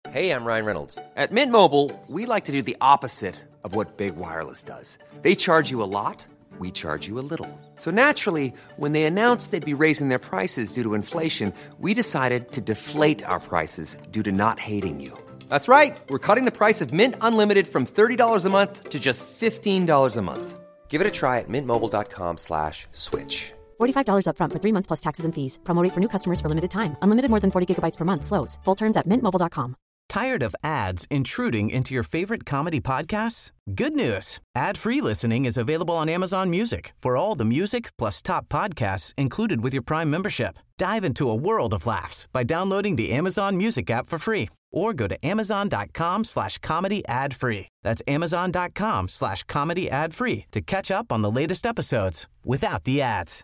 Hey, I'm Ryan Reynolds. At Mint Mobile, we like to do the opposite of what Big Wireless does. They charge you a lot, we charge you a little. So naturally, when they announced they'd be raising their prices due to inflation, we decided to deflate our prices due to not hating you. That's right. We're cutting the price of Mint Unlimited from $30 a month to just $15 a month. Give it a try at mintmobile.com/switch. $45 up front for 3 months plus taxes and fees. Promo rate for new customers for limited time. Unlimited more than 40 gigabytes per month. Slows full terms at mintmobile.com. Tired of ads intruding into your favorite comedy podcasts? Good news. Ad-free listening is available on Amazon Music for all the music plus top podcasts included with your Prime membership. Dive into a world of laughs by downloading the Amazon Music app for free or go to amazon.com/comedy ad-free. That's amazon.com/comedy ad-free to catch up on the latest episodes without the ads.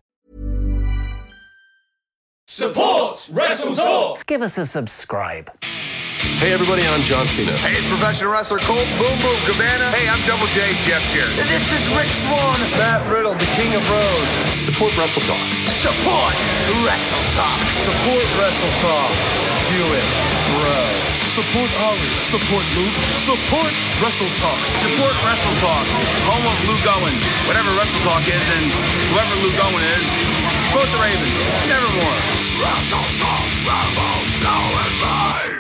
Support Wrestle Talk! Give us a subscribe. Hey everybody, I'm John Cena. Hey, it's professional wrestler Colt Boom Boom Cabana. Hey, I'm Double J, Jeff Jarrett. This is Rich Swann. Matt Riddle, the King of Bros. Support Wrestle Talk. Support Wrestle Talk. Support Wrestle Talk. Do it, bro. Support Ollie. Support Luke. Support Wrestle Talk. Support Wrestle Talk. Home of Luke Owen. Whatever Wrestle Talk is and whoever Luke Owen is, support the Ravens. Nevermore. Wrestle Talk, Rambo, now is live!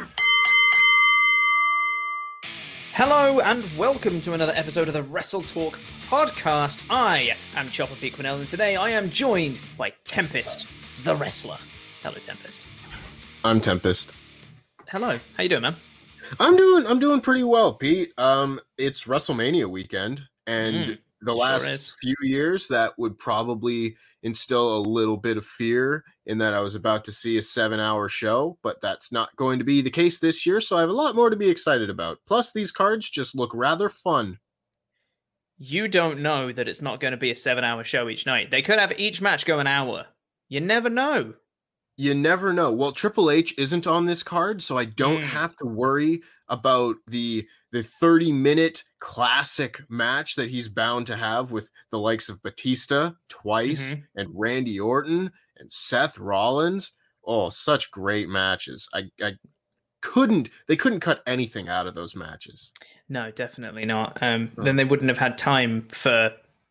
Hello and welcome to another episode of the Wrestle Talk podcast. I am Chopper P. Quinnell, and today I am joined by Tempest, the wrestler. Hello, Tempest. I'm Tempest. Hello. How you doing, man? I'm doing pretty well, Pete. It's WrestleMania weekend, and the last few years that would probably instill a little bit of fear in that I was about to see a 7-hour show, but that's not going to be the case this year, so I have a lot more to be excited about. Plus, these cards just look rather fun. You don't know that it's not going to be a 7-hour show each night. They could have each match go an hour. You never know. You never know. Well, Triple H isn't on this card, so I don't have to worry about the 30-minute classic match that he's bound to have with the likes of Batista twice and Randy Orton and Seth Rollins. Oh, such great matches. They couldn't cut anything out of those matches. No, definitely not. Then they wouldn't have had time for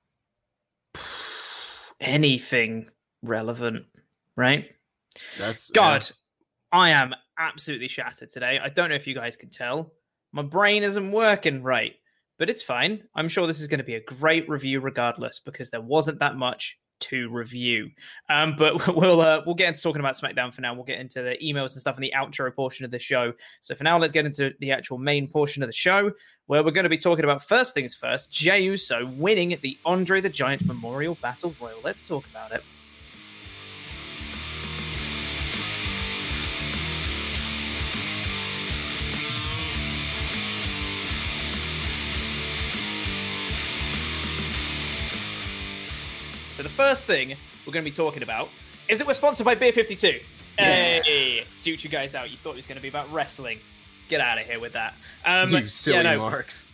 anything relevant, right? God, I am absolutely shattered today. I don't know if you guys can tell. My brain isn't working right, but it's fine. I'm sure this is going to be a great review regardless, because there wasn't that much to review. But we'll get into talking about SmackDown for now. We'll get into the emails and stuff in the outro portion of the show. So for now, let's get into the actual main portion of the show, where we're going to be talking about, first things first, Jey Uso winning at the Andre the Giant Memorial Battle Royal. Let's talk about it. So the first thing we're going to be talking about is that we're sponsored by Beer 52. Yeah. Hey, dude, you guys out. You thought it was going to be about wrestling. Get out of here with that. You silly marks.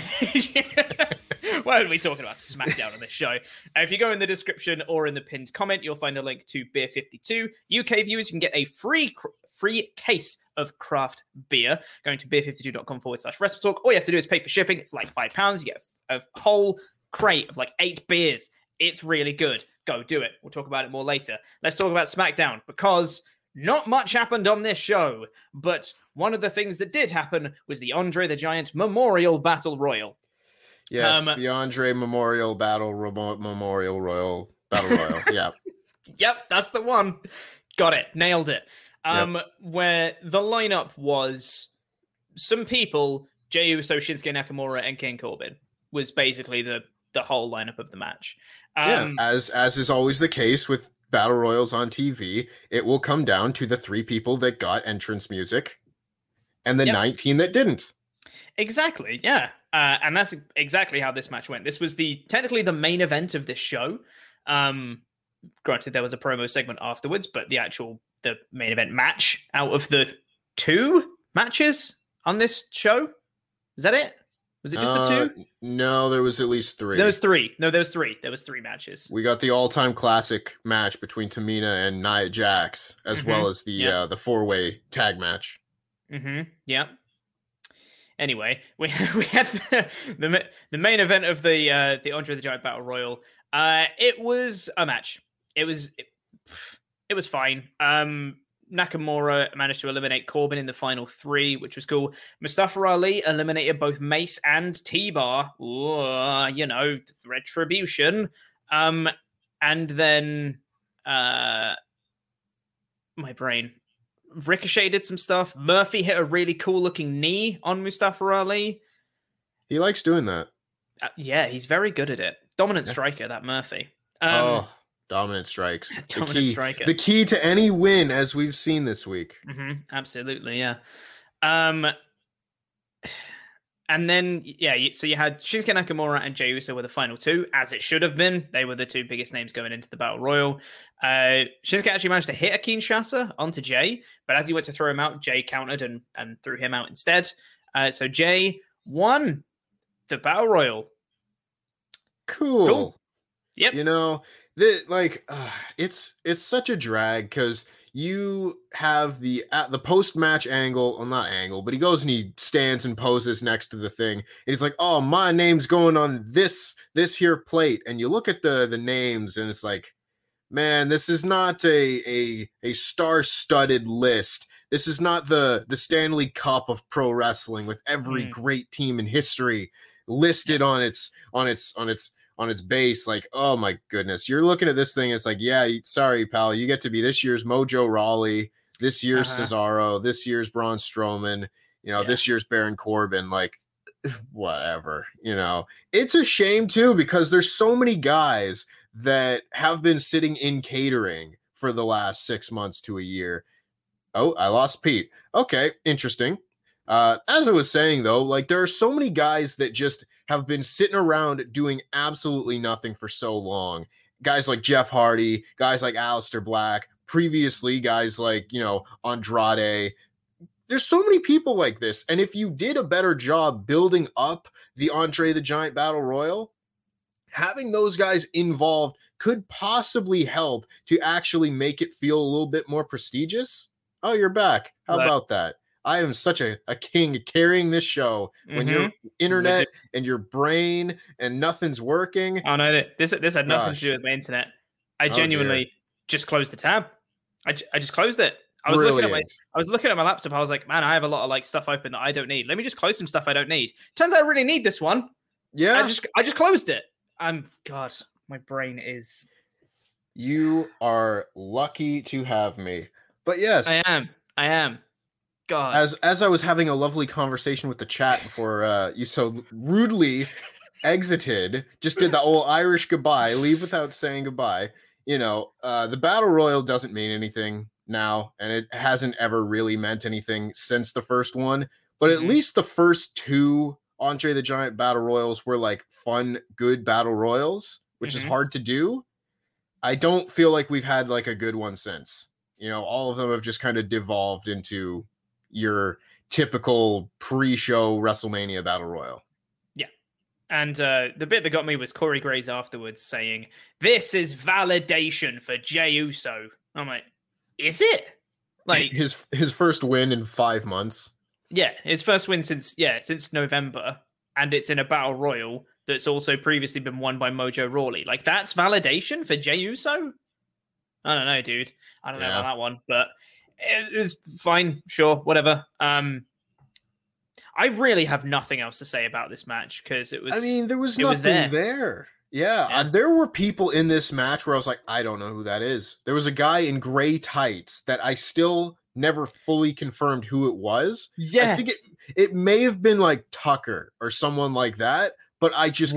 Why are we talking about SmackDown on this show? If you go in the description or in the pinned comment, you'll find a link to Beer 52. UK viewers, you can get a free case of craft beer going to beer52.com/WrestleTalk. All you have to do is pay for shipping. It's like £5. You get a whole crate of like 8 beers. It's really good. Go do it. We'll talk about it more later. Let's talk about SmackDown, because not much happened on this show, but one of the things that did happen was the Andre the Giant Memorial Battle Royal. Yes, the Andre Memorial Battle Royal. Yeah. Yep, that's the one. Got it. Nailed it. Where the lineup was some people, Jey Uso, Shinsuke Nakamura, and King Corbin was basically the whole lineup of the match. As is always the case with battle royals on TV, it will come down to the 3 people that got entrance music and the 19 that didn't. Exactly, yeah. And that's exactly how this match went. This was technically the main event of this show. Granted, there was a promo segment afterwards, but the main event match out of the 2 matches on this show, is that it? Was it just the 2? No, there was at least 3. There was 3. No, there was 3. There was 3 matches. We got the all-time classic match between Tamina and Nia Jax, as well as the 4-way tag match. Yeah. Anyway, we had the main event of the Andre the Giant Battle Royal. It was a match. It was fine. Nakamura managed to eliminate Corbin in the final 3, which was cool. Mustafa Ali eliminated both Mace and T-Bar. The retribution. And then my brain. Ricochet did some stuff. Murphy hit a really cool looking knee on Mustafa Ali. He likes doing that. Yeah, he's very good at it. Dominant striker, that Murphy. Dominant strikes. Striker. The key to any win, as we've seen this week. Mm-hmm, absolutely, yeah. And then, so you had Shinsuke Nakamura and Jey Uso were the final 2, as it should have been. They were the 2 biggest names going into the Battle Royal. Shinsuke actually managed to hit a Kinshasa onto Jey, but as he went to throw him out, Jey countered and threw him out instead. So Jey won the Battle Royal. Cool. Yep. It's such a drag because you have the post-match angle, well, not angle, but he goes and he stands and poses next to the thing. And he's like, oh, my name's going on this here plate. And you look at the names and it's like, man, this is not a star-studded list. This is not the Stanley Cup of pro wrestling with every great team in history listed on its base. Like, oh my goodness, you're looking at this thing. It's like, yeah, sorry, pal, you get to be this year's Mojo Rawley, this year's Cesaro, this year's Braun Strowman, this year's Baron Corbin. Like, whatever, it's a shame too, because there's so many guys that have been sitting in catering for the last 6 months to a year. Oh, I lost Pete. Okay, interesting. As I was saying though, like, there are so many guys that just have been sitting around doing absolutely nothing for so long. Guys like Jeff Hardy, guys like Aleister Black, previously guys like, Andrade. There's so many people like this. And if you did a better job building up the Andre the Giant Battle Royal, having those guys involved could possibly help to actually make it feel a little bit more prestigious. Oh, you're back. How about that? I am such a king carrying this show when your internet and your brain and nothing's working. Oh no, this had nothing to do with my internet. I genuinely just closed the tab. I just closed it. I was looking at my laptop. I was like, man, I have a lot of stuff open that I don't need. Let me just close some stuff I don't need. Turns out I really need this one. Yeah. I just closed it. God, my brain is. You are lucky to have me. But yes, I am. God. As I was having a lovely conversation with the chat before you so rudely exited, just did the old Irish goodbye, leave without saying goodbye. The Battle Royal doesn't mean anything now, and it hasn't ever really meant anything since the first one. But at least the first 2 Andre the Giant Battle Royals were like fun, good Battle Royals, which is hard to do. I don't feel like we've had like a good one since. All of them have just kind of devolved into your typical pre-show WrestleMania Battle Royal. Yeah. And the bit that got me was Corey Graves afterwards saying, this is validation for Jey Uso. I'm like, is it? Like his first win in 5 months. Yeah, his first win since November, and it's in a Battle Royal that's also previously been won by Mojo Rawley. Like, that's validation for Jey Uso? I don't know, dude. I don't know about that one, but it's fine. Sure, whatever. I really have nothing else to say about this match because it was. I mean, there was nothing there. Yeah. There were people in this match where I was like, I don't know who that is. There was a guy in gray tights that I still never fully confirmed who it was. Yeah, I think it may have been like Tucker or someone like that, but I just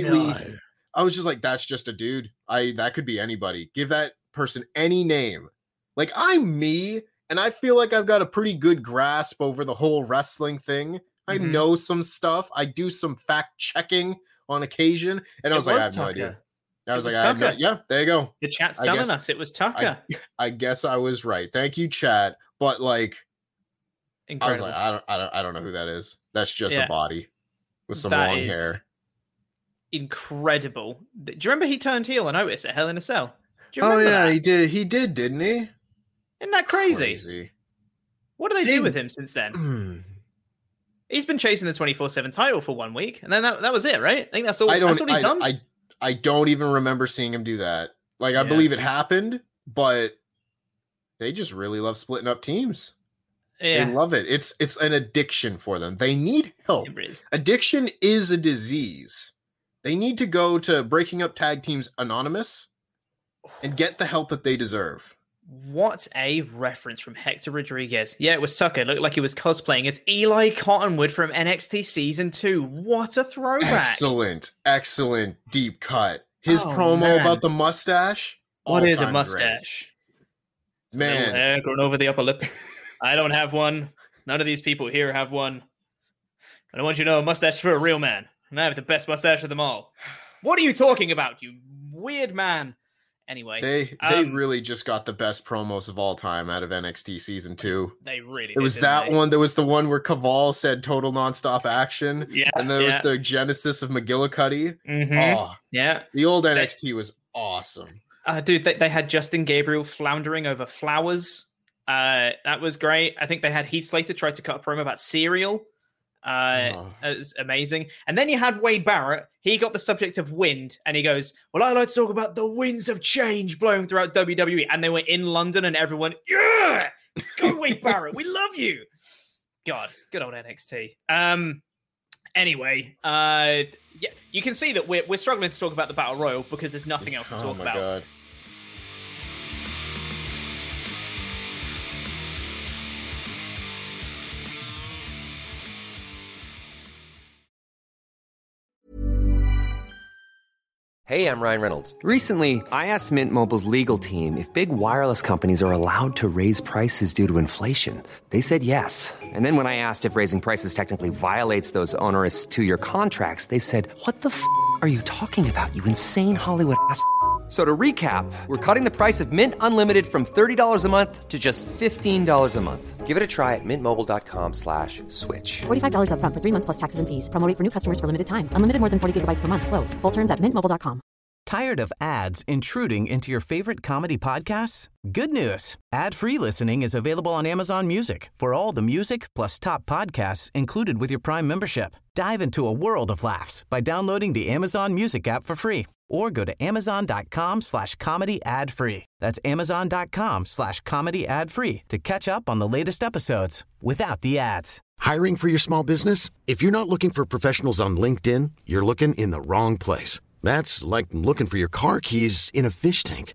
I was just like, that's just a dude. That could be anybody. Give that person any name. Like, I'm me, and I feel like I've got a pretty good grasp over the whole wrestling thing. I know some stuff. I do some fact checking on occasion, and I was like, I have no idea. I was like, yeah, there you go. The chat's telling us it was Tucker. I guess I was right. Thank you, chat. But like, incredible. I was like, I don't know who that is. That's just a body with some long hair. Incredible. Do you remember he turned heel on Otis at Hell in a Cell? Do you remember that? He did. He did, didn't he? Isn't that crazy? What do they do with him since then? He's been chasing the 24/7 title for 1 week, and then that was it, right? I think that's all. That's what he's done. I don't even remember seeing him do that. Like, I believe it happened, but they just really love splitting up teams. Yeah. They love it. It's an addiction for them. They need help. Addiction is a disease. They need to go to Breaking Up Tag Teams Anonymous and get the help that they deserve. What a reference from Hector Rodriguez. Yeah, it was Tucker. It looked like he was cosplaying as Eli Cottonwood from NXT Season 2. What a throwback. Excellent deep cut. His promo about the mustache. What is a mustache? Man. Hair growing over the upper lip. I don't have one. None of these people here have one. But I want you to know, a mustache for a real man. And I have the best mustache of them all. What are you talking about, you weird man? Anyway. They really just got the best promos of all time out of NXT Season 2. They really did. It was that one. There was the one where Caval said total nonstop action. Yeah. And there was the genesis of McGillicuddy. Mm-hmm. Oh, yeah. The old NXT was awesome. Dude, they had Justin Gabriel floundering over flowers. That was great. I think they had Heath Slater try to cut a promo about cereal. It was amazing. And then you had Wade Barrett. He got the subject of wind, and he goes, well, I like to talk about the winds of change blowing throughout WWE. And they were in London, and everyone, yeah, go Wade Barrett. We love you. God, good old NXT. Anyway, yeah, you can see that we're struggling to talk about the Battle Royal because there's nothing else to talk about. God. Hey, I'm Ryan Reynolds. Recently, I asked Mint Mobile's legal team if big wireless companies are allowed to raise prices due to inflation. They said yes. And then when I asked if raising prices technically violates those onerous 2-year contracts, they said, what the f*** are you talking about, you insane Hollywood ass f- So to recap, we're cutting the price of Mint Unlimited from $30 a month to just $15 a month. Give it a try at mintmobile.com/switch. $45 up front for 3 months plus taxes and fees. Promo rate for new customers for limited time. Unlimited more than 40 gigabytes per month. Slows full terms at mintmobile.com. Tired of ads intruding into your favorite comedy podcasts? Good news. Ad-free listening is available on Amazon Music for all the music plus top podcasts included with your Prime membership. Dive into a world of laughs by downloading the Amazon Music app for free or go to amazon.com/comedy ad-free. That's amazon.com/comedy ad-free to catch up on the latest episodes without the ads. Hiring for your small business? If you're not looking for professionals on LinkedIn, you're looking in the wrong place. That's like looking for your car keys in a fish tank.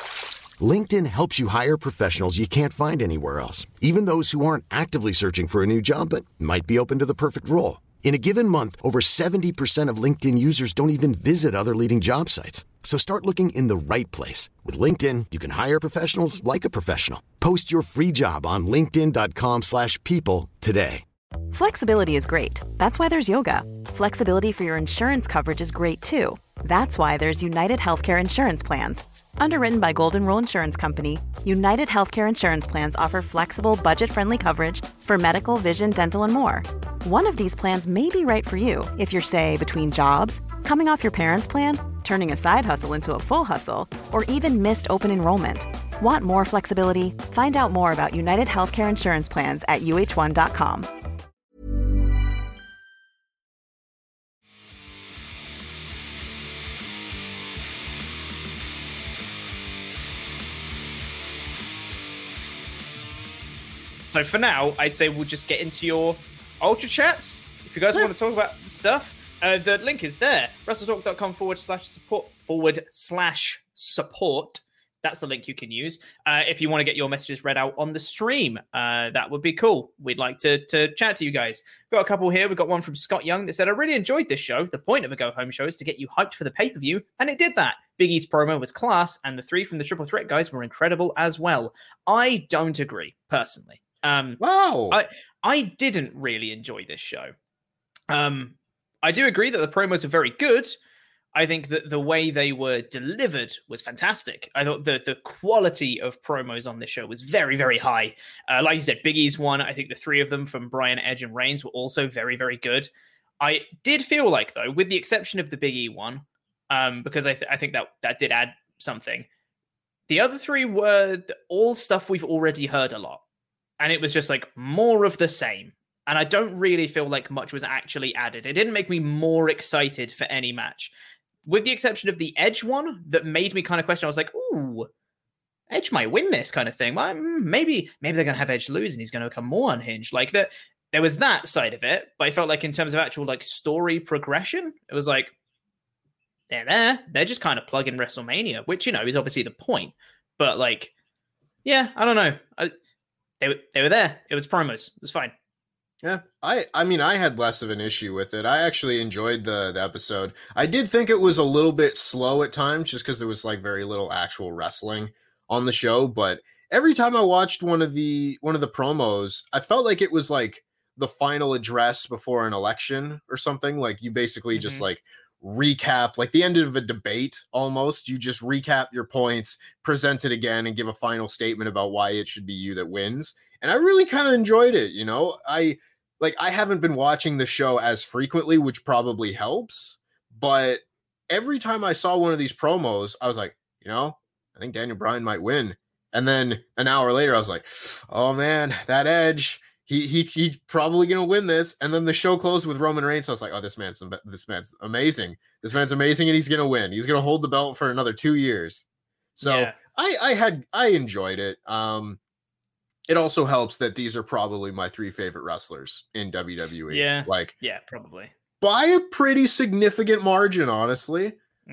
LinkedIn helps you hire professionals you can't find anywhere else, even those who aren't actively searching for a new job but might be open to the perfect role. In a given month, over 70% of LinkedIn users don't even visit other leading job sites. So start looking in the right place. With LinkedIn, you can hire professionals like a professional. Post your free job on linkedin.com/people today. Flexibility is great. That's why there's yoga. Flexibility for your insurance coverage is great too. That's why there's United Healthcare Insurance Plans. Underwritten by Golden Rule Insurance Company, United Healthcare Insurance Plans offer flexible, budget-friendly coverage for medical, vision, dental, and more. One of these plans may be right for you if you're, say, between jobs, coming off your parents' plan, turning a side hustle into a full hustle, or even missed open enrollment. Want more flexibility? Find out more about United Healthcare Insurance Plans at uh1.com. So for now, I'd say we'll just get into your Ultra Chats. If you guys want to talk about stuff, the link is there. WrestleTalk.com/support. That's the link you can use. If you want to get your messages read out on the stream, that would be cool. We'd like to chat to you guys. We've got a couple here. We've got one from Scott Young that said, I really enjoyed this show. The point of a go-home show is to get you hyped for the pay-per-view, and it did that. Big E's promo was class, and the 3 from the Triple Threat guys were incredible as well. I don't agree, personally. Wow. I didn't really enjoy this show. I do agree that the promos are very good. I think that the way they were delivered was fantastic. I thought the quality of promos on this show was very, very high. Like you said, Big E's one. I think the 3 of them from Bryan, Edge, and Reigns were also very, very good. I did feel like, though, with the exception of the Big E one, because I think that did add something, the other 3 were all stuff we've already heard a lot. And it was just like more of the same. And I don't really feel like much was actually added. It didn't make me more excited for any match. With the exception of the Edge one that made me kind of question. I was like, ooh, Edge might win this kind of thing. Well, maybe they're going to have Edge lose and he's going to become more unhinged. Like that, there was that side of it. But I felt like in terms of actual like story progression, it was like, they're there. They're just kind of plugging WrestleMania, which, is obviously the point. But like, yeah, I don't know. They were there. It was promos. It was fine. Yeah, I mean, I had less of an issue with it. I actually enjoyed the episode. I did think it was a little bit slow at times, just because there was like very little actual wrestling on the show. But every time I watched one of the promos, I felt like it was like the final address before an election or something. Like you basically just like recap, like the end of a debate almost. You just recap your points, present it again, and give a final statement about why it should be you that wins. And I really kind of enjoyed it. I haven't been watching the show as frequently, which probably helps. But every time I saw one of these promos, I was like, I think Daniel Bryan might win. And then an hour later, I was like, oh man, that Edge, he's probably gonna win this. And then the show closed with Roman Reigns. So I was like, oh, this man's amazing. This man's amazing, and he's gonna win. He's gonna hold the belt for another 2 years. So yeah. I enjoyed it. It also helps that these are probably my 3 favorite wrestlers in WWE. Yeah, probably. By a pretty significant margin, honestly.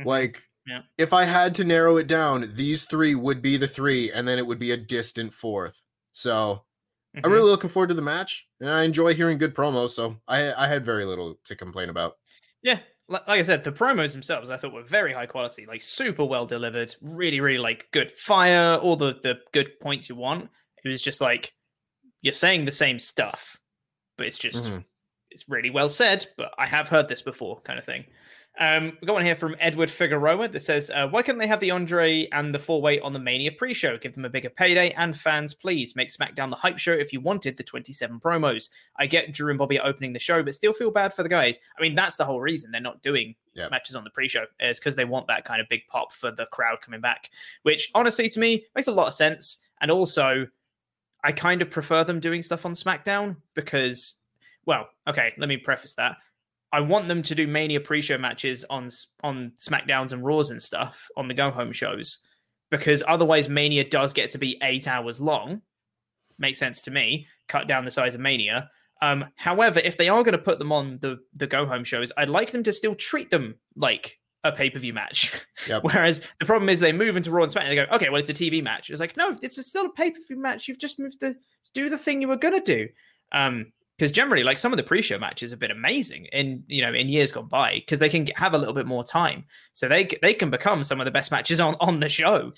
If I had to narrow it down, these 3 would be the 3, and then it would be a distant 4th. So I'm really looking forward to the match, and I enjoy hearing good promos, so I had very little to complain about. Yeah, like I said, the promos themselves I thought were very high quality, like super well delivered, really, really like good fire, all the good points you want. It was just like, you're saying the same stuff, but it's just, it's really well said, but I have heard this before kind of thing. We got one here from Edward Figueroa that says, why couldn't they have the Andre and the 4-way on the Mania pre-show? Give them a bigger payday, and fans, please make SmackDown the hype show if you wanted the 27 promos. I get Drew and Bobby opening the show, but still feel bad for the guys. I mean, that's the whole reason they're not doing matches on the pre-show, is because they want that kind of big pop for the crowd coming back, which honestly to me makes a lot of sense. And also, I kind of prefer them doing stuff on SmackDown because, well, okay, let me preface that. I want them to do Mania pre-show matches on SmackDowns and Raws and stuff on the go-home shows, because otherwise Mania does get to be 8 hours long. Makes sense to me. Cut down the size of Mania. However, if they are going to put them on the go-home shows, I'd like them to still treat them like a pay-per-view match. Yep. Whereas the problem is they move into Raw and SmackDown and they go, okay, well, it's a TV match. It's like, no, it's still a pay-per-view match. You've just moved to do the thing you were going to do. Because generally, like, some of the pre-show matches have been amazing in years gone by, because they can have a little bit more time. So they can become some of the best matches on the show.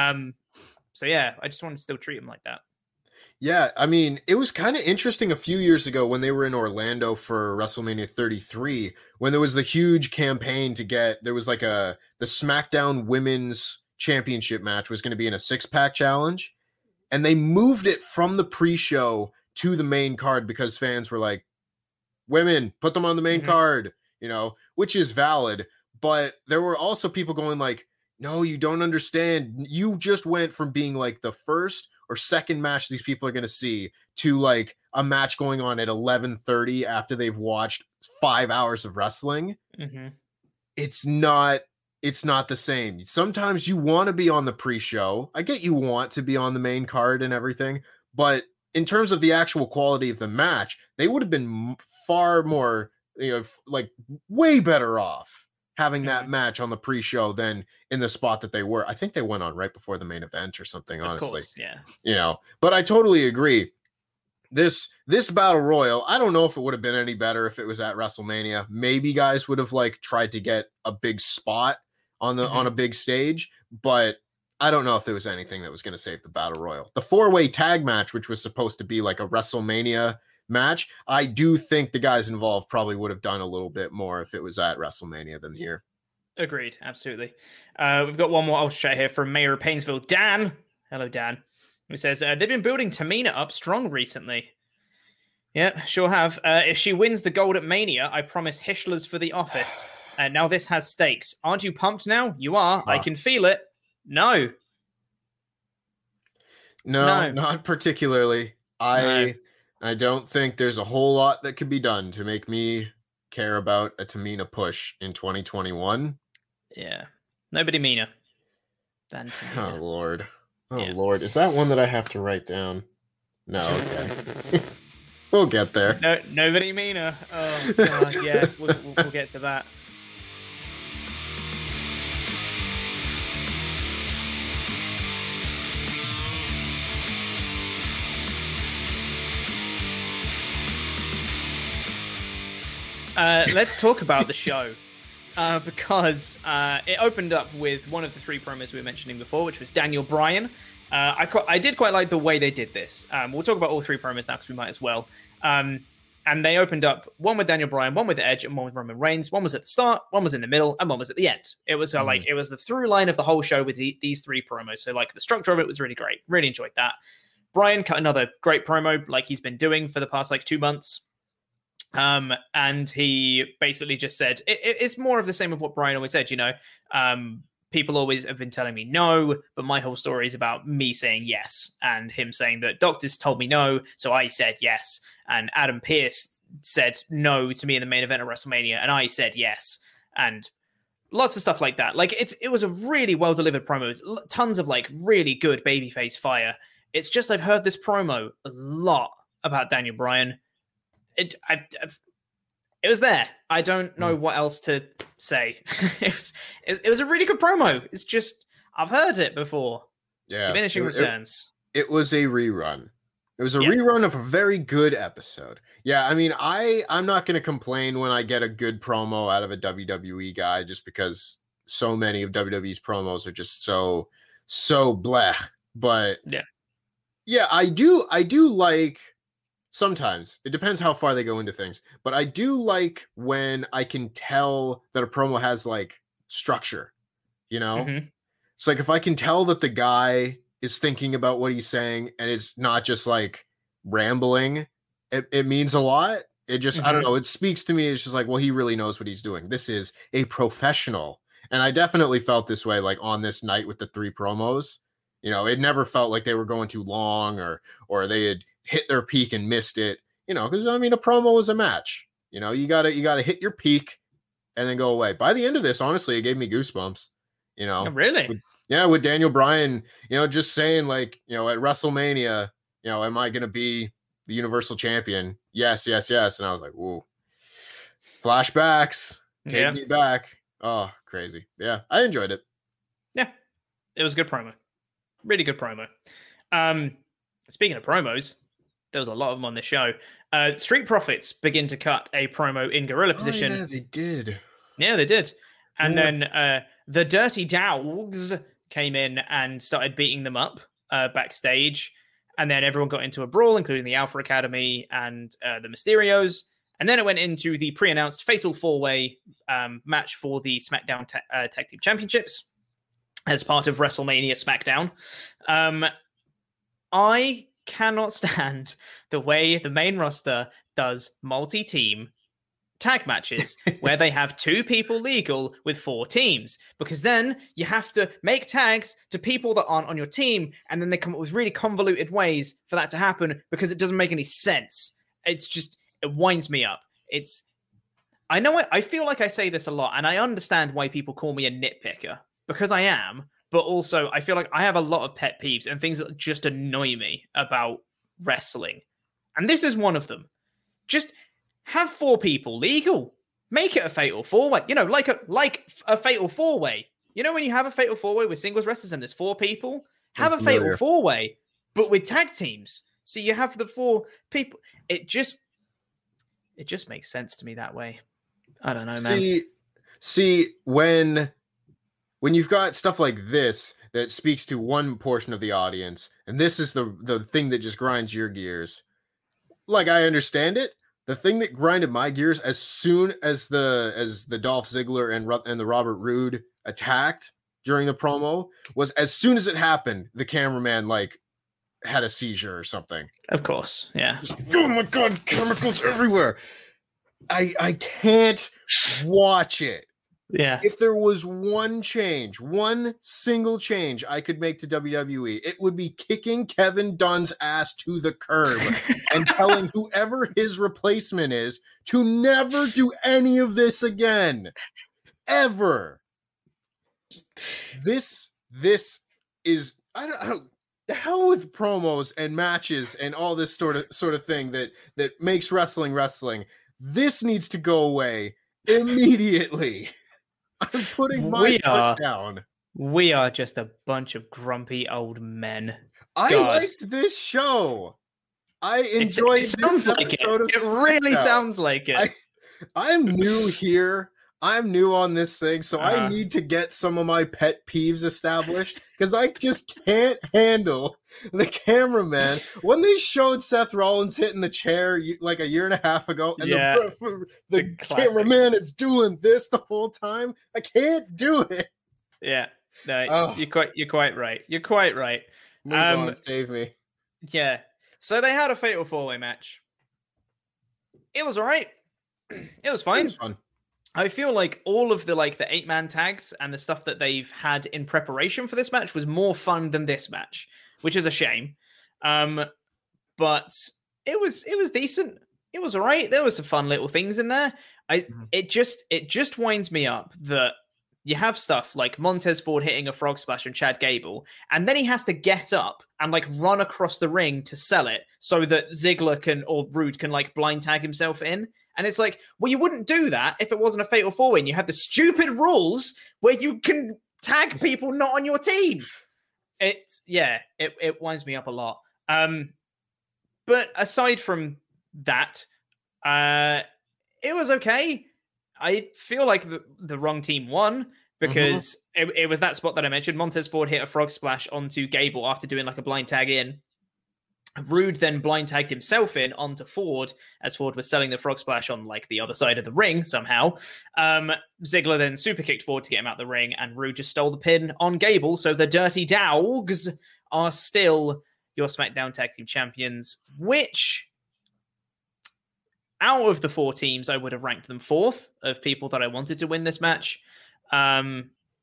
So yeah, I just want to still treat them like that. Yeah, I mean, it was kind of interesting a few years ago when they were in Orlando for WrestleMania 33, when there was the huge campaign there was like the SmackDown Women's Championship match was going to be in a 6-pack challenge. And they moved it from the pre-show to the main card because fans were like, women, put them on the main card, which is valid. But there were also people going like, no, you don't understand. You just went from being like the first or second match these people are going to see to like a match going on at 11:30 after they've watched 5 hours of wrestling. It's not the same. Sometimes you want to be on the pre-show. I get you want to be on the main card and everything, but in terms of the actual quality of the match, they would have been far more, like way better off having that match on the pre-show than in the spot that they were. I think they went on right before the main event or something, honestly. Of course, yeah. But I totally agree. This battle royal, I don't know if it would have been any better if it was at WrestleMania. Maybe guys would have like tried to get a big spot on a big stage, but I don't know if there was anything that was going to save the battle royal. The 4-way tag match, which was supposed to be like a WrestleMania match, I do think the guys involved probably would have done a little bit more if it was at WrestleMania than here. Agreed, absolutely. We've got one more ultra chat here from Mayor of Painesville, Dan. Hello, Dan. Who says, they've been building Tamina up strong recently. Yeah, sure have. If she wins the gold at Mania, I promise Hischler's for the office. Now this has stakes. Aren't you pumped now? You are. I can feel it. No, not particularly. I I don't think there's a whole lot that could be done to make me care about a Tamina push in 2021. Yeah. Nobody meaner than Tamina. Oh, Lord. Oh, yeah. Lord. Is that one that I have to write down? No, okay. We'll get there. No, nobody meaner. Oh, God, yeah. We'll get to that. Let's talk about the show because it opened up with one of the 3 promos we were mentioning before, which was Daniel Bryan. I did quite like the way they did this. We'll talk about all 3 promos now because we might as well. And they opened up one with Daniel Bryan, one with Edge, and one with Roman Reigns. One was at the start, one was in the middle, and one was at the end. It was it was the through line of the whole show with these 3 promos. So like the structure of it was really great. Really enjoyed that. Bryan cut another great promo like he's been doing for the past 2 months. And he basically just said, it's more of the same of what Bryan always said, people always have been telling me no, but my whole story is about me saying yes, and him saying that doctors told me no, so I said yes, and Adam Pearce said no to me in the main event of WrestleMania, and I said yes, and lots of stuff like that. Like it was a really well delivered promo, tons of really good babyface fire. It's just I've heard this promo a lot about Daniel Bryan. It was there. I don't know what else to say. It was a really good promo. It's just I've heard it before. Yeah, diminishing returns. It was a rerun. It was a rerun of a very good episode. Yeah, I mean, I'm not going to complain when I get a good promo out of a WWE guy, just because so many of WWE's promos are just so bleh. But yeah, I do like. Sometimes it depends how far they go into things, but I do like when I can tell that a promo has structure, Mm-hmm. It's like if I can tell that the guy is thinking about what he's saying and it's not just rambling, it means a lot. It just, I don't know. It speaks to me. It's just well, he really knows what he's doing. This is a professional. And I definitely felt this way, on this night with the 3 promos, it never felt like they were going too long or they had hit their peak and missed it, because a promo is a match. You gotta hit your peak and then go away. By the end of this, honestly, it gave me goosebumps. Oh, really? With Daniel Bryan, just saying at WrestleMania, am I gonna be the Universal Champion? Yes. And I was like, whoa, flashbacks, take me back. Oh, crazy. Yeah, I enjoyed it. Yeah, it was a good promo. Really good promo. Speaking of promos, there was a lot of them on this show. Street Profits begin to cut a promo in gorilla position. Yeah, they did. Yeah, they did. And then the Dirty Dogs came in and started beating them up backstage. And then everyone got into a brawl, including the Alpha Academy and the Mysterios. And then it went into the pre-announced Fatal 4-Way match for the SmackDown Tag Team Championships as part of WrestleMania SmackDown. I cannot stand the way the main roster does multi-team tag matches where they have 2 people legal with 4 teams, because then you have to make tags to people that aren't on your team, and then they come up with really convoluted ways for that to happen because it doesn't make any sense. It's just, it winds me up. I feel like I say this a lot, and I understand why people call me a nitpicker, because I am. But also, I feel like I have a lot of pet peeves and things that just annoy me about wrestling. And this is one of them. Just have 4 people legal. Make it a fatal 4-way. Like a fatal 4-way. When you have a fatal 4-way with singles wrestlers and there's 4 people, have a fatal 4-way, but with tag teams. So you have the 4 people. It just makes sense to me that way. I don't know, man. See, when you've got stuff like this that speaks to one portion of the audience, and this is the thing that just grinds your gears, I understand it. The thing that grinded my gears as soon as the Dolph Ziggler and the Robert Roode attacked during the promo was, as soon as it happened, the cameraman had a seizure or something. Of course, yeah. Just, oh my God, chemicals everywhere. I can't watch it. Yeah. If there was one single change I could make to WWE, it would be kicking Kevin Dunn's ass to the curb and telling whoever his replacement is to never do any of this again. Ever. This is I don't the hell with promos and matches and all this sort of thing that makes wrestling. This needs to go away immediately. I'm putting my foot down. We are just a bunch of grumpy old men. I liked this show. I enjoyed this episode of SmackDown. It really sounds like it. I'm new here. I'm new on this thing, so I need to get some of my pet peeves established because I just can't handle the cameraman. When they showed Seth Rollins hitting the chair like a year and a half ago, and the cameraman is doing this the whole time, I can't do it. Yeah, no, you're quite right. You're quite right. Move on, save me. Yeah. So they had a fatal 4-way match. It was all right. It was fine. It was fun. I feel like all of the 8-man tags and the stuff that they've had in preparation for this match was more fun than this match, which is a shame. But it was decent. It was all right. There were some fun little things in there. It just winds me up that you have stuff like Montez Ford hitting a frog splash on Chad Gable, and then he has to get up and run across the ring to sell it so that Ziggler or Rude can blind tag himself in. And it's like, well, you wouldn't do that if it wasn't a fatal 4-way and you had the stupid rules where you can tag people not on your team. It winds me up a lot. But aside from that, it was okay. I feel like the wrong team won because it was that spot that I mentioned. Montez Ford hit a frog splash onto Gable after doing a blind tag in. Rude then blind tagged himself in onto Ford as Ford was selling the frog splash on the other side of the ring somehow. Ziggler then super kicked Ford to get him out the ring, and Rude just stole the pin on Gable. So the Dirty Dogs are still your SmackDown Tag Team Champions, which out of the 4 teams, I would have ranked them 4th of people that I wanted to win this match. Yeah.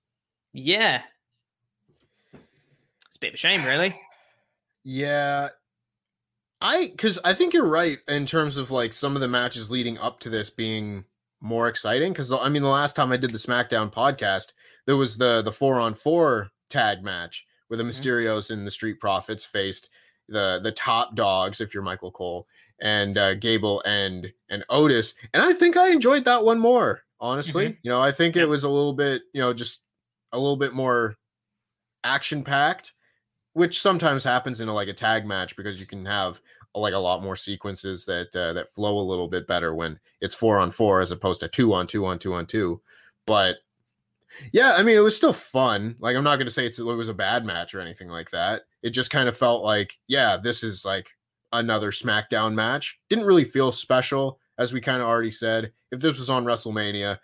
It's a bit of a shame, really. Yeah. Because I think you're right in terms of some of the matches leading up to this being more exciting. Because the last time I did the SmackDown podcast, there was the 4-on-4 tag match where the Mysterios and the Street Profits faced the Top Dogs, if you're Michael Cole, and Gable and Otis. And I think I enjoyed that one more, honestly. I think it was a little bit, just a little bit more action packed, which sometimes happens in a tag match because you can have a lot more sequences that flow a little bit better when it's 4-on-4 as opposed to 2-on-2-on-2-on-2. But yeah, it was still fun. I'm not going to say it was a bad match or anything like that. It just kind of felt this is another SmackDown match. Didn't really feel special, as we kind of already said. If this was on WrestleMania,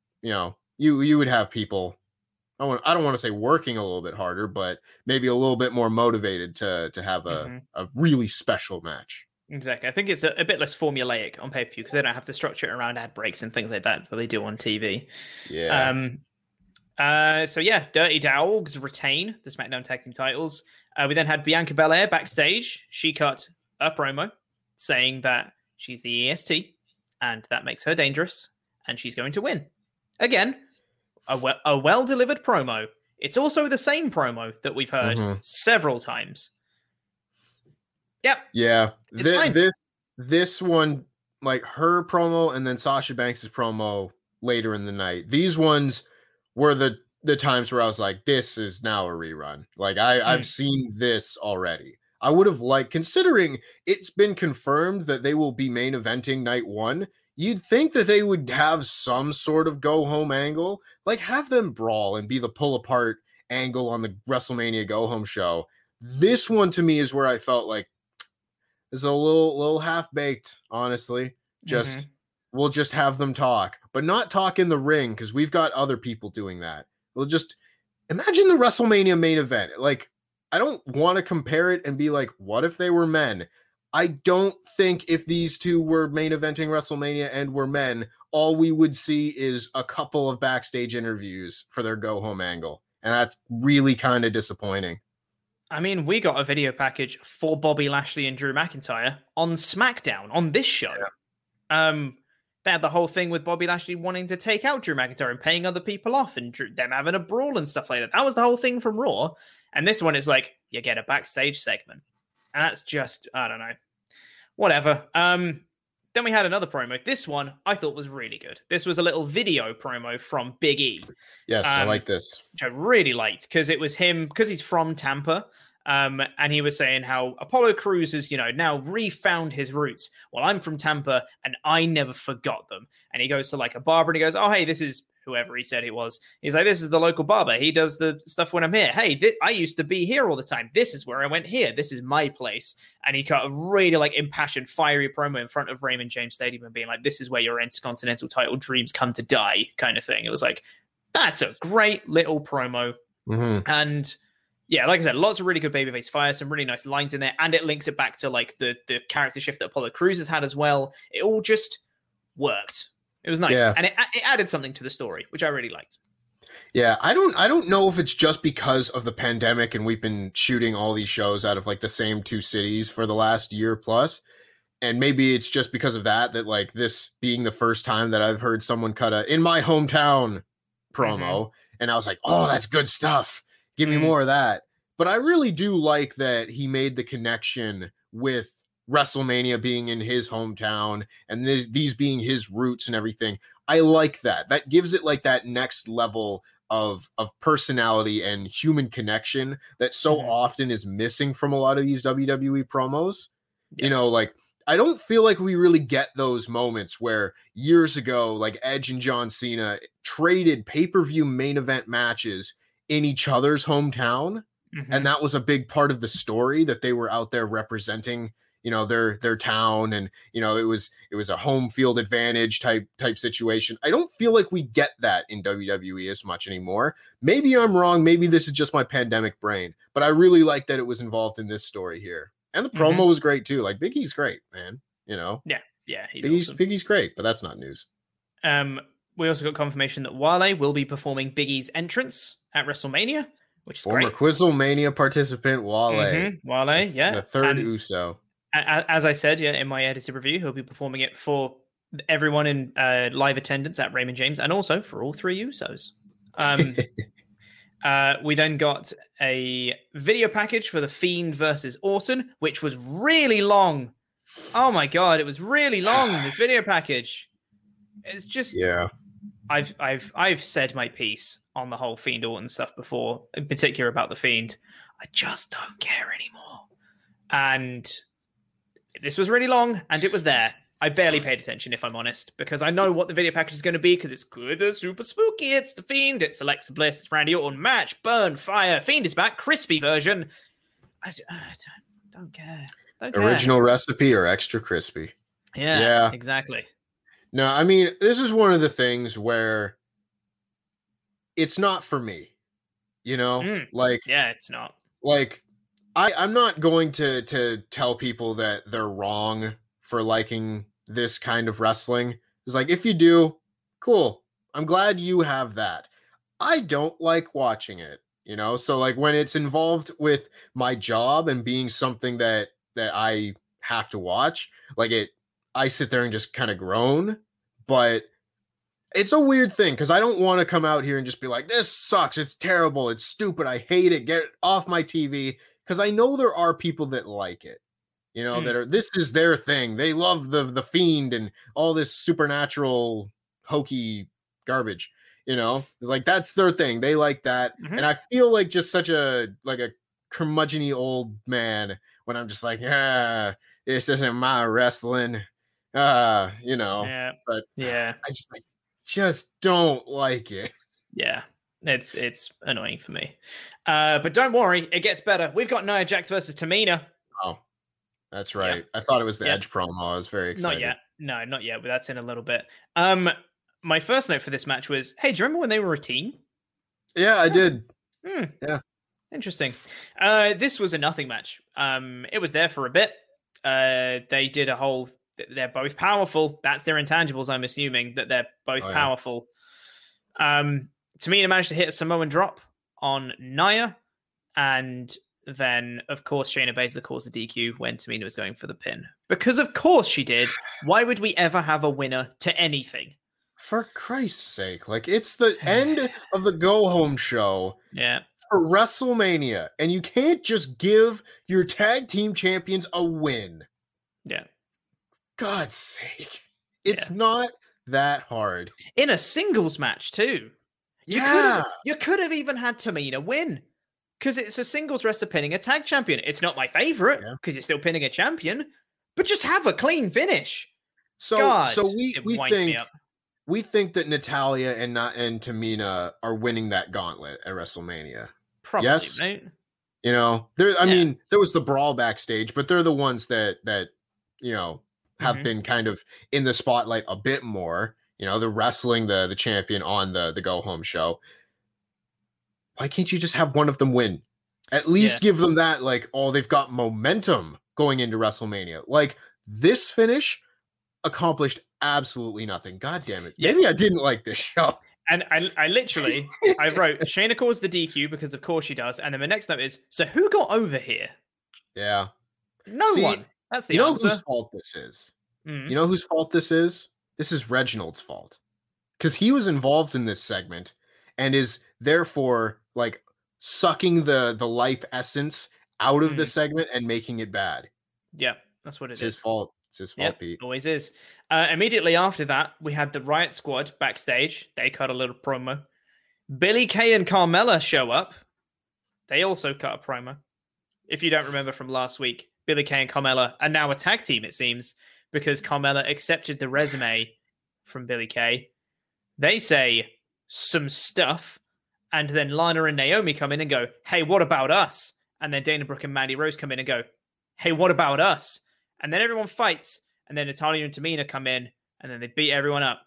you would have people, I don't want to say working a little bit harder, but maybe a little bit more motivated to have a really special match. Exactly. I think it's a bit less formulaic on pay-per-view because they don't have to structure it around ad breaks and things like that they do on TV. Yeah. So yeah, Dirty Dogs retain the SmackDown Tag Team titles. We then had Bianca Belair backstage. She cut a promo saying that she's the EST and that makes her dangerous and she's going to win. Again, a well-delivered promo. It's also the same promo that we've heard several times. Yep. Yeah. It's fine. This one, her promo and then Sasha Banks' promo later in the night. These ones were the times where I was like, this is now a rerun. I've seen this already. I would have considering it's been confirmed that they will be main eventing night 1, you'd think that they would have some sort of go-home angle. Have them brawl and be the pull-apart angle on the WrestleMania go-home show. This one, to me, is where I felt is a little half-baked, honestly. We'll just have them talk. But not talk in the ring, because we've got other people doing that. We'll just... Imagine the WrestleMania main event. I don't want to compare it and be what if they were men? I don't think if these two were main eventing WrestleMania and were men, all we would see is a couple of backstage interviews for their go home angle. And that's really kind of disappointing. I mean, we got a video package for Bobby Lashley and Drew McIntyre on SmackDown on this show. Yeah. They had the whole thing with Bobby Lashley wanting to take out Drew McIntyre and paying other people off and them having a brawl and stuff like that. That was the whole thing from Raw. And this one is like, you get a backstage segment. And that's just, I don't know. Whatever. Then we had another promo. This one I thought was really good. This was a little video promo from Big E. Yes, I like this. Which I really liked because it was him, because he's from Tampa. And he was saying how Apollo Crews has, now refound his roots. Well, I'm from Tampa and I never forgot them. And he goes to like a barber and he goes, oh, hey, this is whoever he said it was. He's like, this is the local barber. He does the stuff when I'm here. Hey, I used to be here all the time. This is where I went here. This is my place. And he cut a really like impassioned, fiery promo in front of Raymond James Stadium and being like, this is where your Intercontinental title dreams come to die kind of thing. It was like, that's a great little promo. Mm-hmm. And yeah, like I said, lots of really good babyface fire, some really nice lines in there, and it links it back to like the character shift that Apollo Crews has had as well. It all just worked. It was nice, and it added something to the story, which I really liked. Yeah, I don't know if it's just because of the pandemic and we've been shooting all these shows out of like the same two cities for the last year plus, and maybe it's just because of that like this being the first time that I've heard someone cut a in my hometown promo, and I was like, oh, that's good stuff. Give me more of that. But I really do like that he made the connection with WrestleMania being in his hometown and these being his roots and everything. I like that. That gives it like that next level of personality and human connection that so often is missing from a lot of these WWE promos. Yeah. Like I don't feel like we really get those moments where years ago, like Edge and John Cena traded pay-per-view main event matches in each other's hometown. And that was a big part of the story, that they were out there representing, their town, and it was a home field advantage type situation. I don't feel like we get that in WWE as much anymore. Maybe I'm wrong. Maybe this is just my pandemic brain, but I really like that it was involved in this story here. And the promo was great too. Like Big E's great, man. Yeah, he's awesome. Big E's great, but that's not news. We also got confirmation that Wale will be performing Big E's entrance at WrestleMania, which is former great. Quizzlemania participant Wale. Wale, yeah. The third Uso. As I said, in my edited review, he'll be performing it for everyone in live attendance at Raymond James, and also for all three Usos. We then got a video package for The Fiend versus Orton, which was really long. Oh my god, it was really long, this video package. It's just I've said my piece on the whole Fiend Orton stuff before, in particular about The Fiend. I just don't care anymore. And this was really long, and it was there. I barely paid attention, if I'm honest, because I know what the video package is going to be, because it's good, it's super spooky. It's The Fiend, it's Alexa Bliss, it's Randy Orton, match, burn, fire, Fiend is back, crispy version. I don't care. Original recipe or extra crispy? Yeah, exactly. No, I mean, this is one of the things where it's not for me, like, yeah, it's not like, I'm not going to tell people that they're wrong for liking this kind of wrestling. It's like, if you do, cool. I'm glad you have that. I don't like watching it, so like when it's involved with my job and being something that I have to watch, like I sit there and just kind of groan. But it's a weird thing, because I don't want to come out here and just be like, this sucks, it's terrible, it's stupid, I hate it, get it off my TV, because I know there are people that like it, this is their thing. They love the Fiend and all this supernatural hokey garbage, it's like that's their thing. They like that. And I feel like just such a curmudgeon-y old man when I'm just like, this isn't my wrestling. But I just don't like it. Yeah, it's annoying for me. But don't worry, it gets better. We've got Nia Jax versus Tamina. Oh, that's right. Yeah. I thought it was the Edge promo. I was very excited. Not yet. No, not yet, but that's in a little bit. My first note for this match was, hey, do you remember when they were a team? Yeah, I did. Yeah. Interesting. This was a nothing match. It was there for a bit. They did a whole they're both powerful. That's their intangibles, I'm assuming, that they're both powerful. Tamina managed to hit a Samoan drop on Nia, and then, of course, Shayna Baszler caused the DQ when Tamina was going for the pin. Because, of course, she did. Why would we ever have a winner to anything? For Christ's sake. Like, it's the end of the go-home show. Yeah. For WrestleMania. And you can't just give your tag team champions a win. Yeah. God's sake. It's not that hard. In a singles match, too. You could have even had Tamina win. Because it's a singles wrestler pinning a tag champion. It's not my favorite because you're still pinning a champion, but just have a clean finish. So we think that Natalya and Tamina are winning that gauntlet at WrestleMania. Probably, yes, right? You know, I mean, there was the brawl backstage, but they're the ones that you know have been kind of in the spotlight a bit more. You know, they're wrestling the champion on the go home show. Why can't you just have one of them win? At least give them that, like, oh, they've got momentum going into WrestleMania. Like, this finish accomplished absolutely nothing. God damn it. Maybe I didn't like this show. And I literally, I wrote, Shayna caused the DQ because of course she does. And then the next note is, so who got over here? Yeah. No one. That's the answer. You know whose fault this is? You know whose fault this is? This is Reginald's fault. Because he was involved in this segment and is therefore like sucking the life essence out of the segment and making it bad. Yeah, that's what it's his fault. It's his fault, Pete. Always is. Immediately after that, we had the Riot Squad backstage. They cut a little promo. Billie Kay and Carmella show up. They also cut a promo. If you don't remember from last week, Billie Kay and Carmella are now a tag team, it seems, because Carmella accepted the resume from Billie Kay. They say some stuff, and then Lana and Naomi come in and go, hey, what about us? And then Dana Brooke and Mandy Rose come in and go, hey, what about us? And then everyone fights, and then Natalya and Tamina come in, and then they beat everyone up.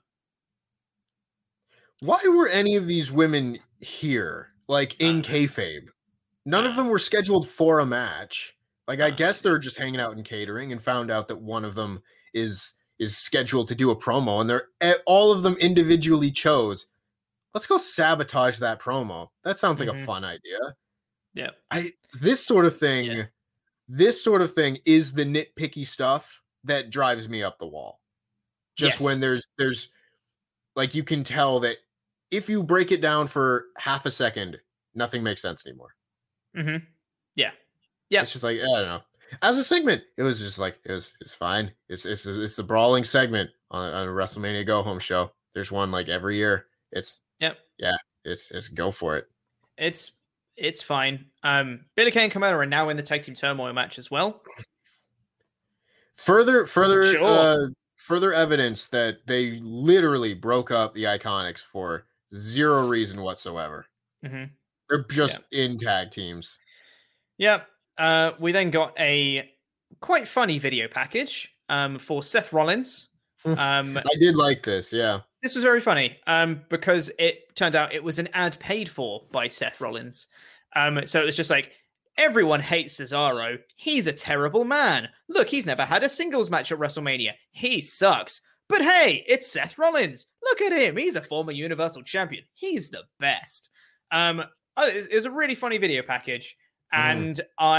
Why were any of these women here, like in kayfabe? None of them were scheduled for a match. Like, I guess they're just hanging out in catering and found out that one of them is scheduled to do a promo, and all of them individually chose, let's go sabotage that promo. That sounds like a fun idea. Yeah. This sort of thing is the nitpicky stuff that drives me up the wall. Just when there's like, you can tell that if you break it down for half a second, nothing makes sense anymore. Yeah. Yeah. It's just like, I don't know. As a segment, it was just like, it's fine. It's the brawling segment on a WrestleMania Go Home show. There's one like every year. It's go for it. It's fine. Billie Kay and Carmella are now in the tag team turmoil match as well. Further evidence that they literally broke up the Iconics for zero reason whatsoever. They're just in tag teams. Yeah. We then got a quite funny video package for Seth Rollins. I did like this, yeah. This was very funny because it turned out it was an ad paid for by Seth Rollins. So it was just like, everyone hates Cesaro. He's a terrible man. Look, he's never had a singles match at WrestleMania. He sucks. But hey, it's Seth Rollins. Look at him. He's a former Universal Champion. He's the best. It was a really funny video package. And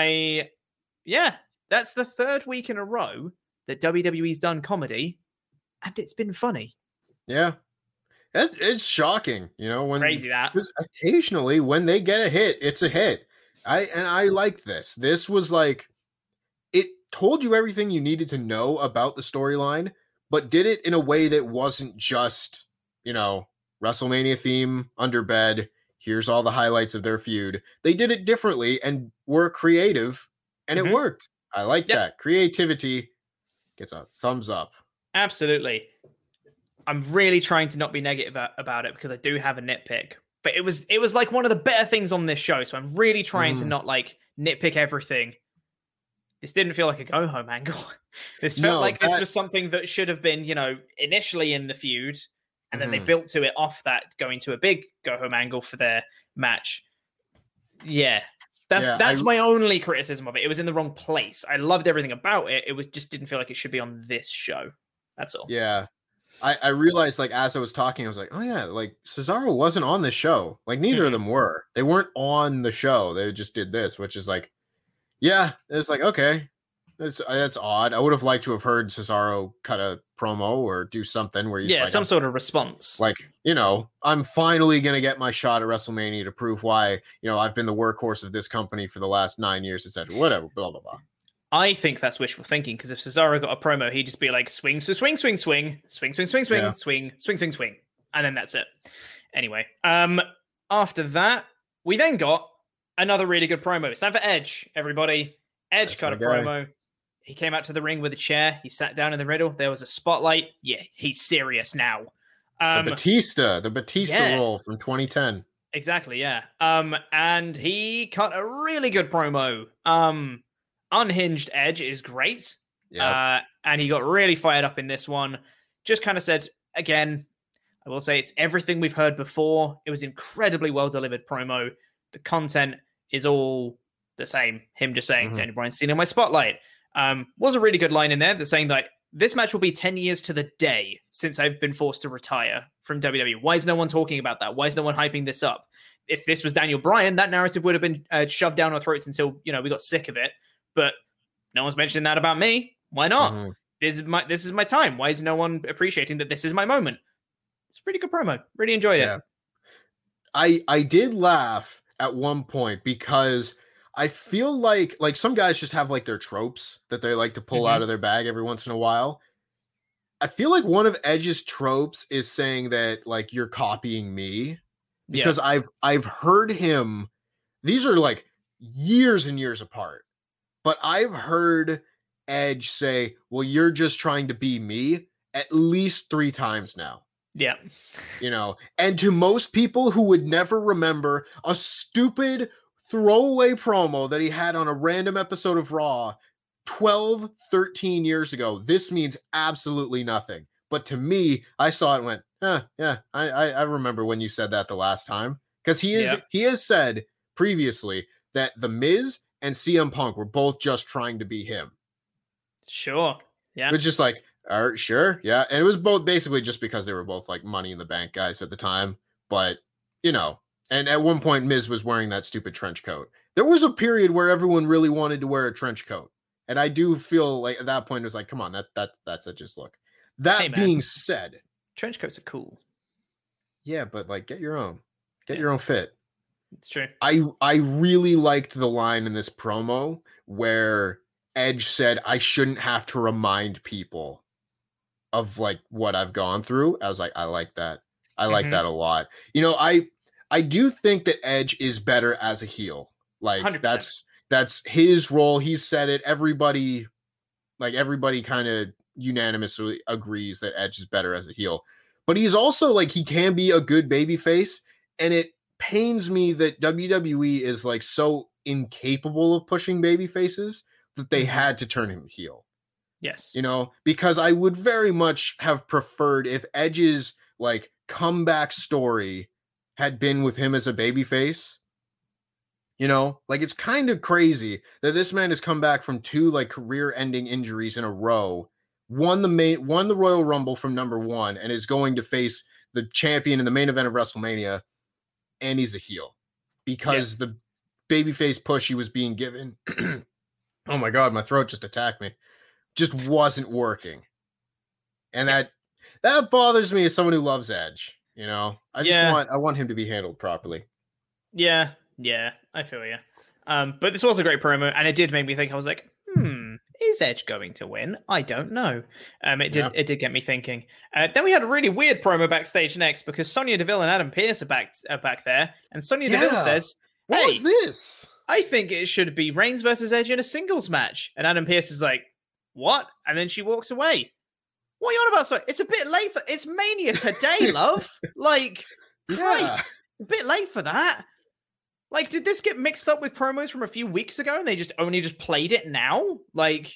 that's the third week in a row that WWE's done comedy, and it's been funny. Yeah. It's shocking, you know, when crazy that. Occasionally when they get a hit, it's a hit. I like this. This was like, it told you everything you needed to know about the storyline, but did it in a way that wasn't just, you know, WrestleMania theme, under bed, here's all the highlights of their feud. They did it differently and were creative, and it worked. I like that. Creativity gets a thumbs up. Absolutely. I'm really trying to not be negative about it because I do have a nitpick. But it was like one of the better things on this show, so I'm really trying to not like nitpick everything. This didn't feel like a go-home angle. This felt like this was something that should have been, you know, initially in the feud, and then they built to it off that, going to a big go-home angle for their match. Yeah, That's my only criticism of it. It was in the wrong place. I loved everything about it. It was just didn't feel like it should be on this show. That's all. Yeah. I realized, like, as I was talking, I was like, oh yeah, like Cesaro wasn't on this show. Like, neither of them were. They weren't on the show. They just did this, which is like, yeah, it's like, okay, that's odd. I would have liked to have heard Cesaro cut a promo or do something where he's like, some sort of response. Like, I'm finally going to get my shot at WrestleMania to prove why, I've been the workhorse of this company for the last 9 years, etc. Whatever, blah, blah, blah. I think that's wishful thinking, because if Cesaro got a promo, he'd just be like, swing, swing, swing, swing, swing, swing, swing, swing, swing, swing, swing, swing, swing. And then that's it. Anyway, after that, we then got another really good promo. It's time for Edge, everybody. Edge cut a promo. He came out to the ring with a chair. He sat down in the middle. There was a spotlight. Yeah, he's serious now. The Batista role from 2010. Exactly, yeah. And he cut a really good promo. Unhinged Edge is great. Yeah. And he got really fired up in this one. Just kind of said, again, I will say it's everything we've heard before. It was incredibly well delivered promo. The content is all the same. Him just saying, Daniel Bryan's stealing my spotlight. Was a really good line in there. They're saying that this match will be 10 years to the day since I've been forced to retire from WWE. Why is no one talking about that? Why is no one hyping this up? If this was Daniel Bryan, that narrative would have been shoved down our throats until, we got sick of it. But no one's mentioning that about me. Why not? This is my time. Why is no one appreciating that this is my moment? It's a pretty good promo. Really enjoyed it. I did laugh at one point because I feel like some guys just have like their tropes that they like to pull out of their bag every once in a while. I feel like one of Edge's tropes is saying that like you're copying me, because I've heard him. These are like years and years apart, but I've heard Edge say, "Well, you're just trying to be me," at least 3 times now. Yeah. And to most people who would never remember a stupid throwaway promo that he had on a random episode of Raw 12, 13 years ago, this means absolutely nothing. But to me, I saw it and went, yeah, I remember when you said that the last time. Because he has said previously that The Miz and CM Punk were both just trying to be him. Sure. Yeah. It was just like, all right, sure. Yeah. And it was both basically just because they were both like Money in the Bank guys at the time. But, and at one point, Miz was wearing that stupid trench coat. There was a period where everyone really wanted to wear a trench coat. And I do feel like at that point, it was like, come on, that's a just look. That being said, trench coats are cool. Yeah, but like get your own fit. It's true. I really liked the line in this promo where Edge said, I shouldn't have to remind people of like what I've gone through. I was like, I like that. I like that a lot. I do think that Edge is better as a heel. Like 100%. That's his role. He said it. Everybody kind of unanimously agrees that Edge is better as a heel. But he's also like, he can be a good babyface. And it pains me that WWE is like so incapable of pushing babyfaces that they had to turn him heel. Yes. Because I would very much have preferred if Edge's like comeback story had been with him as a babyface. Like it's kind of crazy that this man has come back from 2 like career-ending injuries in a row, won the Royal Rumble from number 1, and is going to face the champion in the main event of WrestleMania, and he's a heel because the babyface push he was being given. Oh my God, my throat just attacked me. Just wasn't working, and that bothers me as someone who loves Edge. I want him to be handled properly. Yeah, I feel you. But this was a great promo, and it did make me think. I was like, is Edge going to win? I don't know. It did get me thinking. Then we had a really weird promo backstage next because Sonya Deville and Adam Pearce are back there, and Sonya Deville says, "What was this? I think it should be Reigns versus Edge in a singles match." And Adam Pearce is like, "What?" And then she walks away. What are you on about? Sorry, it's a bit late it's Mania today, love. Like, Christ, a bit late for that. Like, did this get mixed up with promos from a few weeks ago and they just only played it now? Like,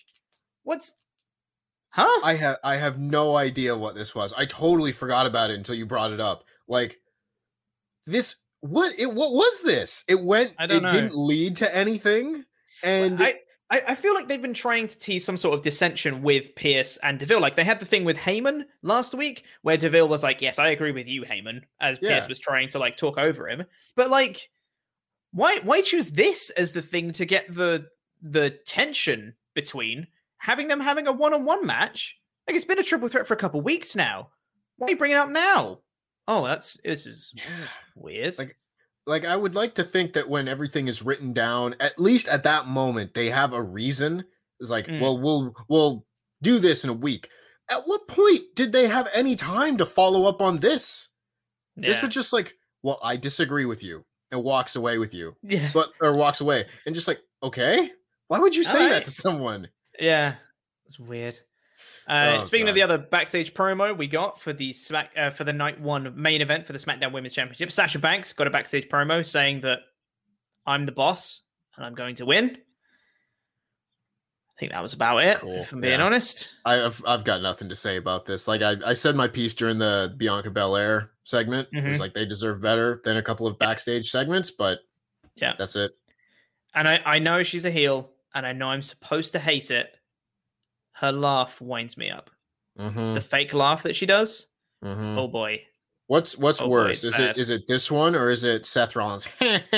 huh? I have no idea what this was. I totally forgot about it until you brought it up. Like, what was this? It didn't lead to anything. And I feel like they've been trying to tease some sort of dissension with Pierce and Deville. Like they had the thing with Heyman last week where Deville was like, yes, I agree with you, Heyman, as Pierce was trying to like talk over him. But like, why choose this as the thing to get the tension between having them having a one-on-one match? Like it's been a triple threat for a couple weeks now. Why are you bringing it up now? Oh, this is weird. Like I would like to think that when everything is written down, at least at that moment, they have a reason. It's like, well, we'll do this in a week. At what point did they have any time to follow up on this? Yeah. This was just like, well, I disagree with you, and walks away with you. Yeah. Or walks away and just like, okay, why would you say that to someone? Yeah, it's weird. Speaking of the other backstage promo we got for the for the night one main event for the SmackDown Women's Championship, Sasha Banks got a backstage promo saying that I'm the boss and I'm going to win. I think that was about it, if I'm being honest. I've got nothing to say about this. Like I said my piece during the Bianca Belair segment. It was like they deserve better than a couple of backstage segments, but yeah, that's it. And I know she's a heel, and I know I'm supposed to hate it. Her laugh winds me up. The fake laugh that she does. Oh boy. What's worse? Is it this one or is it Seth Rollins?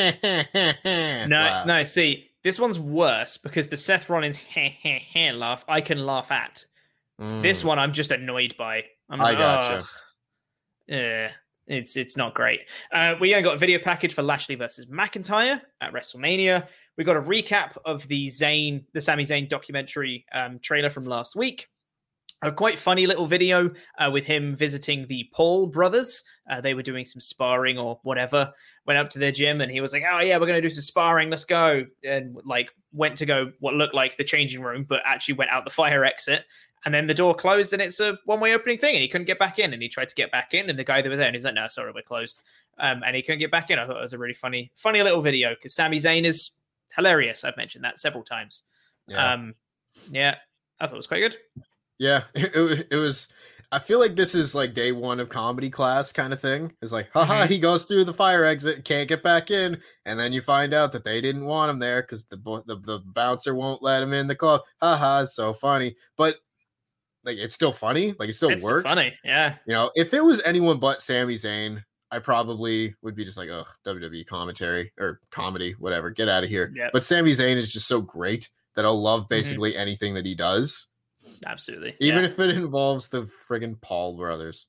No. See, this one's worse because the Seth Rollins laugh I can laugh at. This one I'm just annoyed by. I gotcha. Yeah, it's not great. We got a video package for Lashley versus McIntyre at WrestleMania. We got a recap of the Sami Zayn documentary trailer from last week. A quite funny little video with him visiting the Paul brothers. They were doing some sparring or whatever. Went up to their gym and he was like, "Oh yeah, we're going to do some sparring. Let's go." And like went to go what looked like the changing room, but actually went out the fire exit. And then the door closed and it's a one-way opening thing and he couldn't get back in. And he tried to get back in and the guy that was there and he's like, "No, sorry, we're closed." And he couldn't get back in. I thought it was a really funny little video because Sami Zayn is hilarious. I've mentioned that several times. Yeah, I thought it was quite good. Yeah, it was. I feel like this is like day one of comedy class kind of thing. It's like, haha, he goes through the fire exit, can't get back in, and then you find out that they didn't want him there because the bouncer won't let him in the club. Haha, it's so funny, but like it's still funny. Like it still works. Funny, yeah. You know, if it was anyone but Sami Zayn, I probably would be just like, ugh, WWE commentary or comedy, whatever, get out of here. Yep. But Sami Zayn is just so great that I'll love basically anything that he does. Absolutely. Even if it involves the friggin' Paul brothers.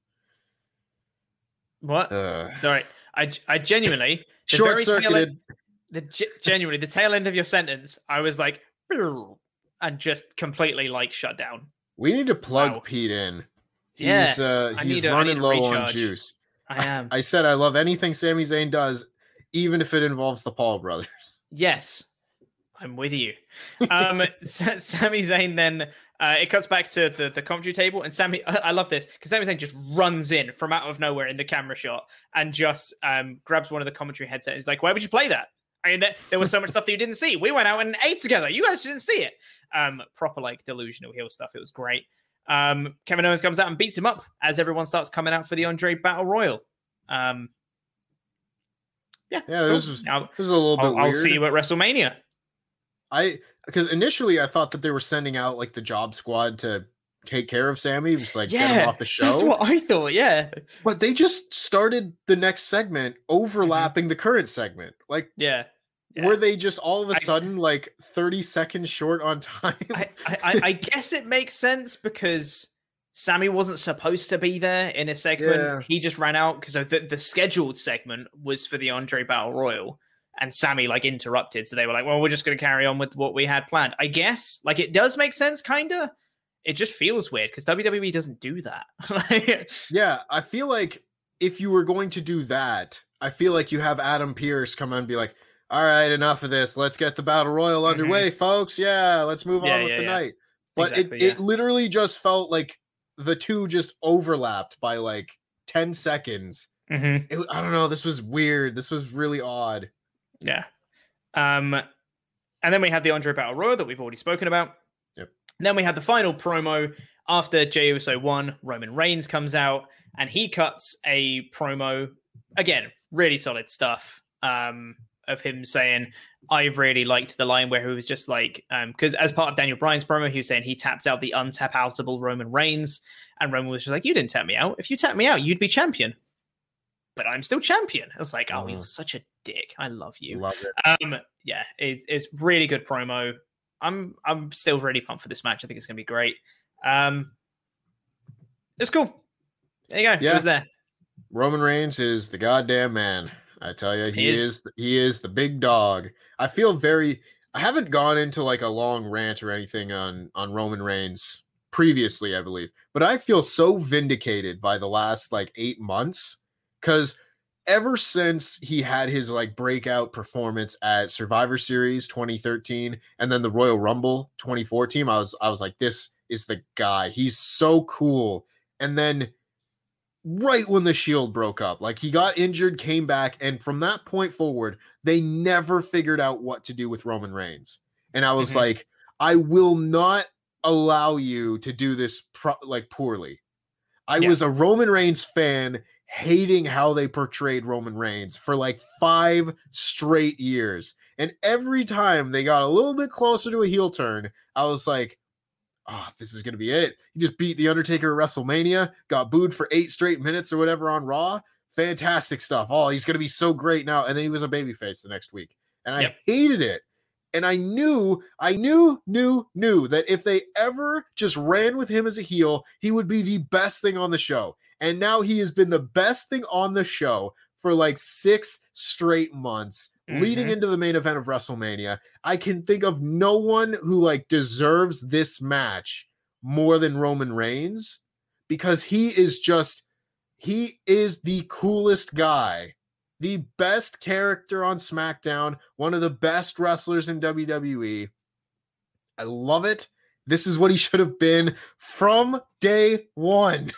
What? All right. I genuinely short-circuited. Genuinely, the tail end of your sentence, I was like, and just completely like shut down. We need to plug Pete in. He's running low on juice. I am. I said I love anything Sami Zayn does, even if it involves the Paul brothers. Yes. I'm with you. Sami Zayn then, it cuts back to the commentary table, and I love this, because Sami Zayn just runs in from out of nowhere in the camera shot and just grabs one of the commentary headsets. He's like, "Why would you play that? I mean, there was so much stuff that you didn't see. We went out and ate together. You guys didn't see it." Proper, like, delusional heel stuff. It was great. Kevin Owens comes out and beats him up as everyone starts coming out for the Andre Battle Royal. Yeah, this was a little bit weird. I'll see you at WrestleMania. Because initially I thought that they were sending out like the job squad to take care of Sammy, just like get him off the show. That's what I thought, yeah. But they just started the next segment overlapping the current segment. Like, were they just all of a sudden like 30 seconds short on time? I guess it makes sense because Sammy wasn't supposed to be there in a segment. Yeah. He just ran out because the scheduled segment was for the Andre Battle Royal. And Sammy like interrupted. So they were like, well, we're just going to carry on with what we had planned. I guess like it does make sense. Kind of. It just feels weird because WWE doesn't do that. Yeah. I feel like if you were going to do that, I feel like you have Adam Pearce come on and be like, all right, enough of this. Let's get the Battle Royal underway, folks. Yeah. Let's move on with the night. But exactly, it literally just felt like the two just overlapped by like 10 seconds. I don't know. This was weird. This was really odd. Yeah. And then we had the Andre Battle Royal that we've already spoken about. Yep. And then we had the final promo after Jey Uso won. Roman Reigns comes out and he cuts a promo again, really solid stuff. Of him saying, I really liked the line where he was just like, because as part of Daniel Bryan's promo, he was saying he tapped out the untap-outable Roman Reigns, and Roman was just like, you didn't tap me out. If you tapped me out, you'd be champion. But I'm still champion. I was like, oh, you're such a dick. I love you. Love it. Yeah, it's really good promo. I'm still really pumped for this match. I think it's going to be great. It's cool. There you go. Yeah. It was there. Roman Reigns is the goddamn man. I tell you, he is the big dog. I haven't gone into like a long rant or anything on Roman Reigns previously, I believe, but I feel so vindicated by the last like 8 months, because ever since he had his like breakout performance at Survivor Series 2013 and then the Royal Rumble 2014, I was like, this is the guy. He's so cool. And then right when the Shield broke up, like he got injured, came back, and from that point forward, they never figured out what to do with Roman Reigns. And I was like, I will not allow you to do this poorly. I was a Roman Reigns fan, hating how they portrayed Roman Reigns for like 5 straight years. And every time they got a little bit closer to a heel turn, I was like, this is going to be it. He just beat The Undertaker at WrestleMania, got booed for 8 straight minutes or whatever on Raw. Fantastic stuff. Oh, he's going to be so great now. And then he was a babyface the next week. And I hated it. And I knew that if they ever just ran with him as a heel, he would be the best thing on the show. And now he has been the best thing on the show for like 6 straight months. Leading into the main event of WrestleMania. I can think of no one who like deserves this match more than Roman Reigns, because he is the coolest guy, the best character on SmackDown, one of the best wrestlers in WWE. I love it. This is what he should have been from day one.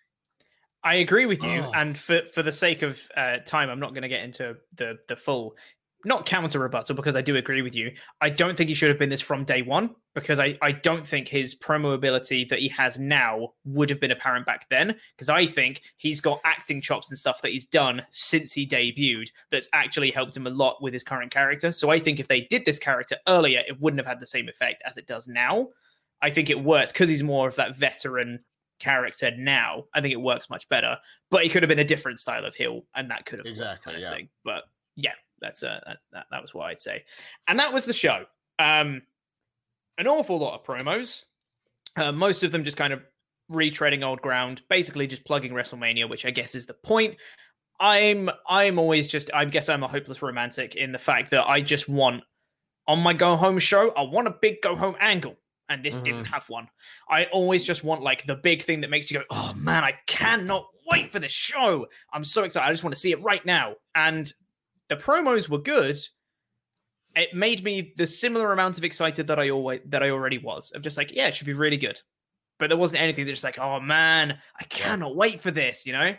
I agree with you. And for the sake of time, I'm not going to get into the full, not counter rebuttal, because I do agree with you. I don't think he should have been this from day one, because I don't think his promo ability that he has now would have been apparent back then, because I think he's got acting chops and stuff that he's done since he debuted that's actually helped him a lot with his current character. So I think if they did this character earlier, it wouldn't have had the same effect as it does now. I think it works because he's more of that veteran character now. I think it works much better, but he could have been a different style of heel, and that could have exactly worked, kind of thing. But yeah, that was what I'd say. And that was the show. An awful lot of promos, most of them just kind of retreading old ground, basically just plugging WrestleMania, which I guess is the point. I'm always just, I guess I'm a hopeless romantic in the fact that I just want, on my go home show, I want a big go home angle. And this didn't have one. I always just want like the big thing that makes you go, oh man, I cannot wait for this show. I'm so excited. I just want to see it right now. And the promos were good. It made me the similar amount of excited that I already was. Of just like, yeah, it should be really good. But there wasn't anything that's just like, oh man, I cannot wait for this, you know?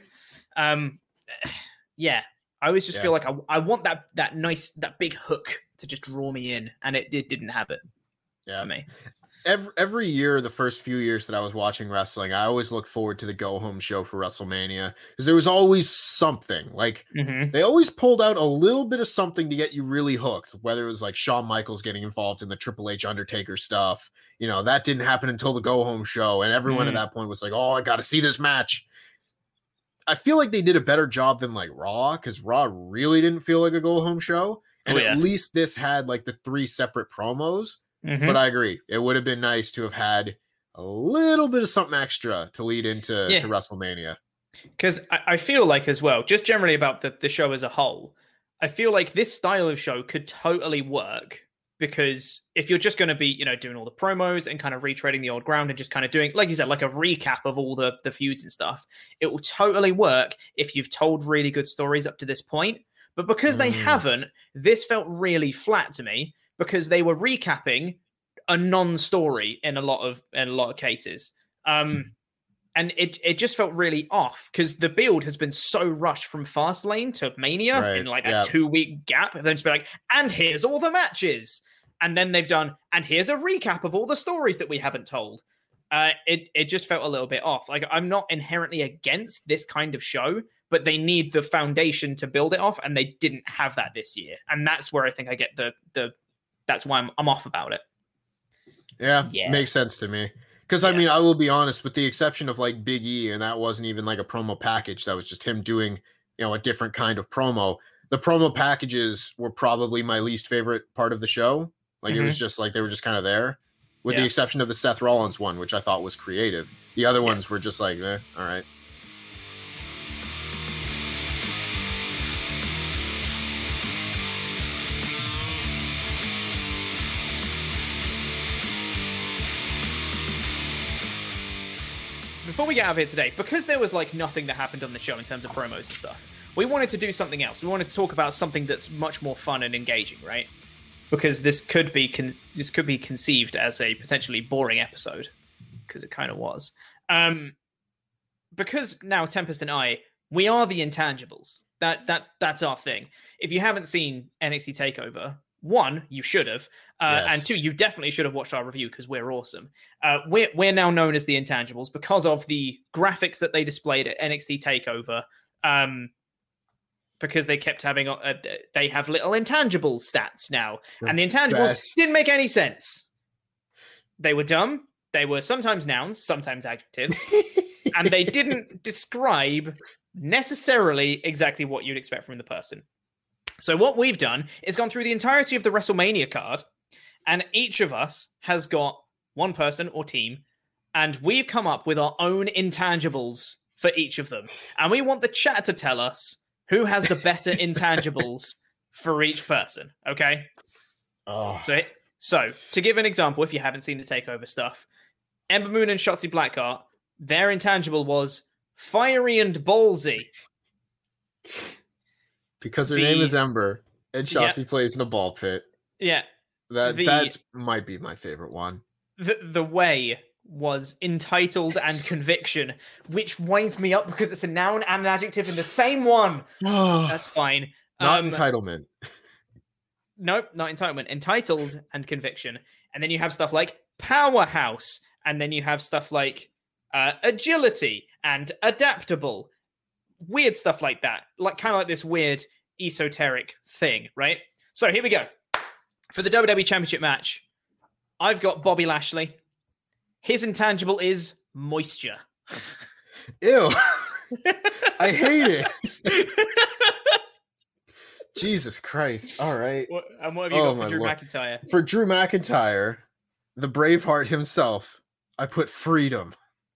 Yeah. I always just feel like I want that nice, that big hook to just draw me in. And it didn't have it for me. Every year, the first few years that I was watching wrestling, I always looked forward to the go-home show for WrestleMania, because there was always something. Like, they always pulled out a little bit of something to get you really hooked, whether it was like Shawn Michaels getting involved in the Triple H Undertaker stuff. You know, that didn't happen until the go-home show, and everyone at that point was like, oh, I got to see this match. I feel like they did a better job than like Raw, because Raw really didn't feel like a go-home show, and at least this had like the 3 separate promos. But I agree. It would have been nice to have had a little bit of something extra to lead into to WrestleMania. Because I feel like as well, just generally about the show as a whole, I feel like this style of show could totally work, because if you're just going to be, you know, doing all the promos and kind of retreading the old ground and just kind of doing, like you said, like a recap of all the feuds and stuff, it will totally work if you've told really good stories up to this point. But because they haven't, this felt really flat to me, because they were recapping a non-story in a lot of cases. And it just felt really off, because the build has been so rushed from Fastlane to Mania in like a 2-week gap. And then just be like, and here's all the matches. And then they've done, and here's a recap of all the stories that we haven't told. It just felt a little bit off. Like, I'm not inherently against this kind of show, but they need the foundation to build it off, and they didn't have that this year. And that's where I think I get that's why I'm off about it. Yeah, makes sense to me. Because, I mean, I will be honest, with the exception of, like, Big E, and that wasn't even, like, a promo package. That was just him doing, a different kind of promo. The promo packages were probably my least favorite part of the show. Like, it was just, like, they were just kind of there. With the exception of the Seth Rollins one, which I thought was creative. The other ones were just like, all right. Before we get out of here today, because there was like nothing that happened on the show in terms of promos and stuff, we wanted to do something else. We wanted to talk about something that's much more fun and engaging, right? Because this could be conceived as a potentially boring episode, because it kind of was. Because now Tempest and I, we are the intangibles. That's our thing. If you haven't seen NXT TakeOver, 1, you should have, and 2, you definitely should have watched our review because we're awesome. We're now known as the Intangibles because of the graphics that they displayed at NXT TakeOver. Because they kept having, they have little intangibles stats now, and the intangibles didn't make any sense. They were dumb. They were sometimes nouns, sometimes adjectives, and they didn't describe necessarily exactly what you'd expect from the person. So what we've done is gone through the entirety of the WrestleMania card, and each of us has got one person or team, and we've come up with our own intangibles for each of them. And we want the chat to tell us who has the better intangibles for each person, okay? Oh. So, to give an example, if you haven't seen the TakeOver stuff, Ember Moon and Shotzi Blackheart, their intangible was fiery and ballsy. Because her name is Ember, and Shotzi plays in a ball pit. Yeah. That might be my favorite one. The way was entitled and conviction, which winds me up because it's a noun and an adjective in the same one. That's fine. Not entitlement. Nope, not entitlement. Entitled and conviction. And then you have stuff like powerhouse. And then you have stuff like agility and adaptable. Weird stuff like that. Like kind of like this weird esoteric thing, right? So here we go. For the WWE Championship match, I've got Bobby Lashley. His intangible is moisture. Ew. I hate it. Jesus Christ. All right. And what have you got for Drew McIntyre? For Drew McIntyre, the Braveheart himself, I put freedom.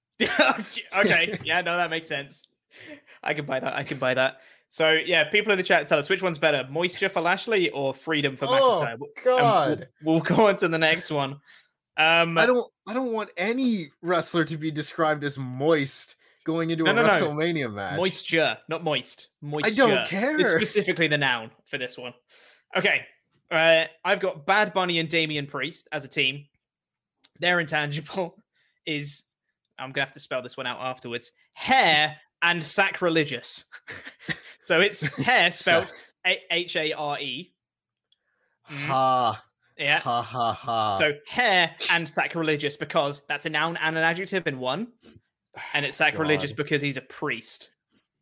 Okay. Yeah, no, that makes sense. I can buy that. So, yeah, people in the chat tell us which one's better, moisture for Lashley or freedom for McIntyre. God. We'll go on to the next one. I don't want any wrestler to be described as moist going into a WrestleMania match. Moisture, not moist. Moisture. I don't care. It's specifically the noun for this one. Okay. I've got Bad Bunny and Damian Priest as a team. Their intangible is, I'm going to have to spell this one out afterwards, hair and sacrilegious. So it's hair spelled H-A-R-E. Ha. Yeah. Ha ha ha. So hair and sacrilegious because that's a noun and an adjective in one. And it's sacrilegious because he's a priest.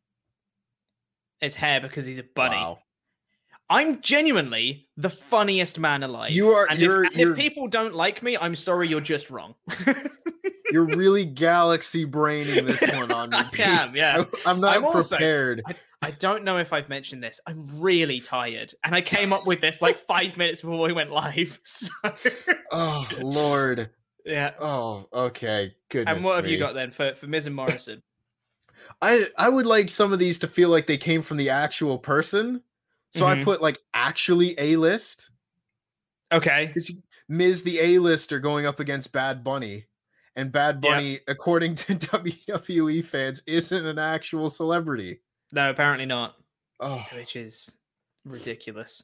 It's hair because he's a bunny. Wow. I'm genuinely the funniest man alive. You are. If people don't like me, I'm sorry, you're just wrong. You're really galaxy braining this one on me. I am, yeah. I'm not prepared. I don't know if I've mentioned this. I'm really tired. And I came up with this like 5 minutes before we went live. So... Oh, Lord. Yeah. Oh, okay. Goodness. And what have you got then for Miz and Morrison? I would like some of these to feel like they came from the actual person. So I put like actually A-list. Okay. Because Miz the A-lister going up against Bad Bunny. And Bad Bunny, according to WWE fans, isn't an actual celebrity. No, apparently not. Oh. Which is ridiculous.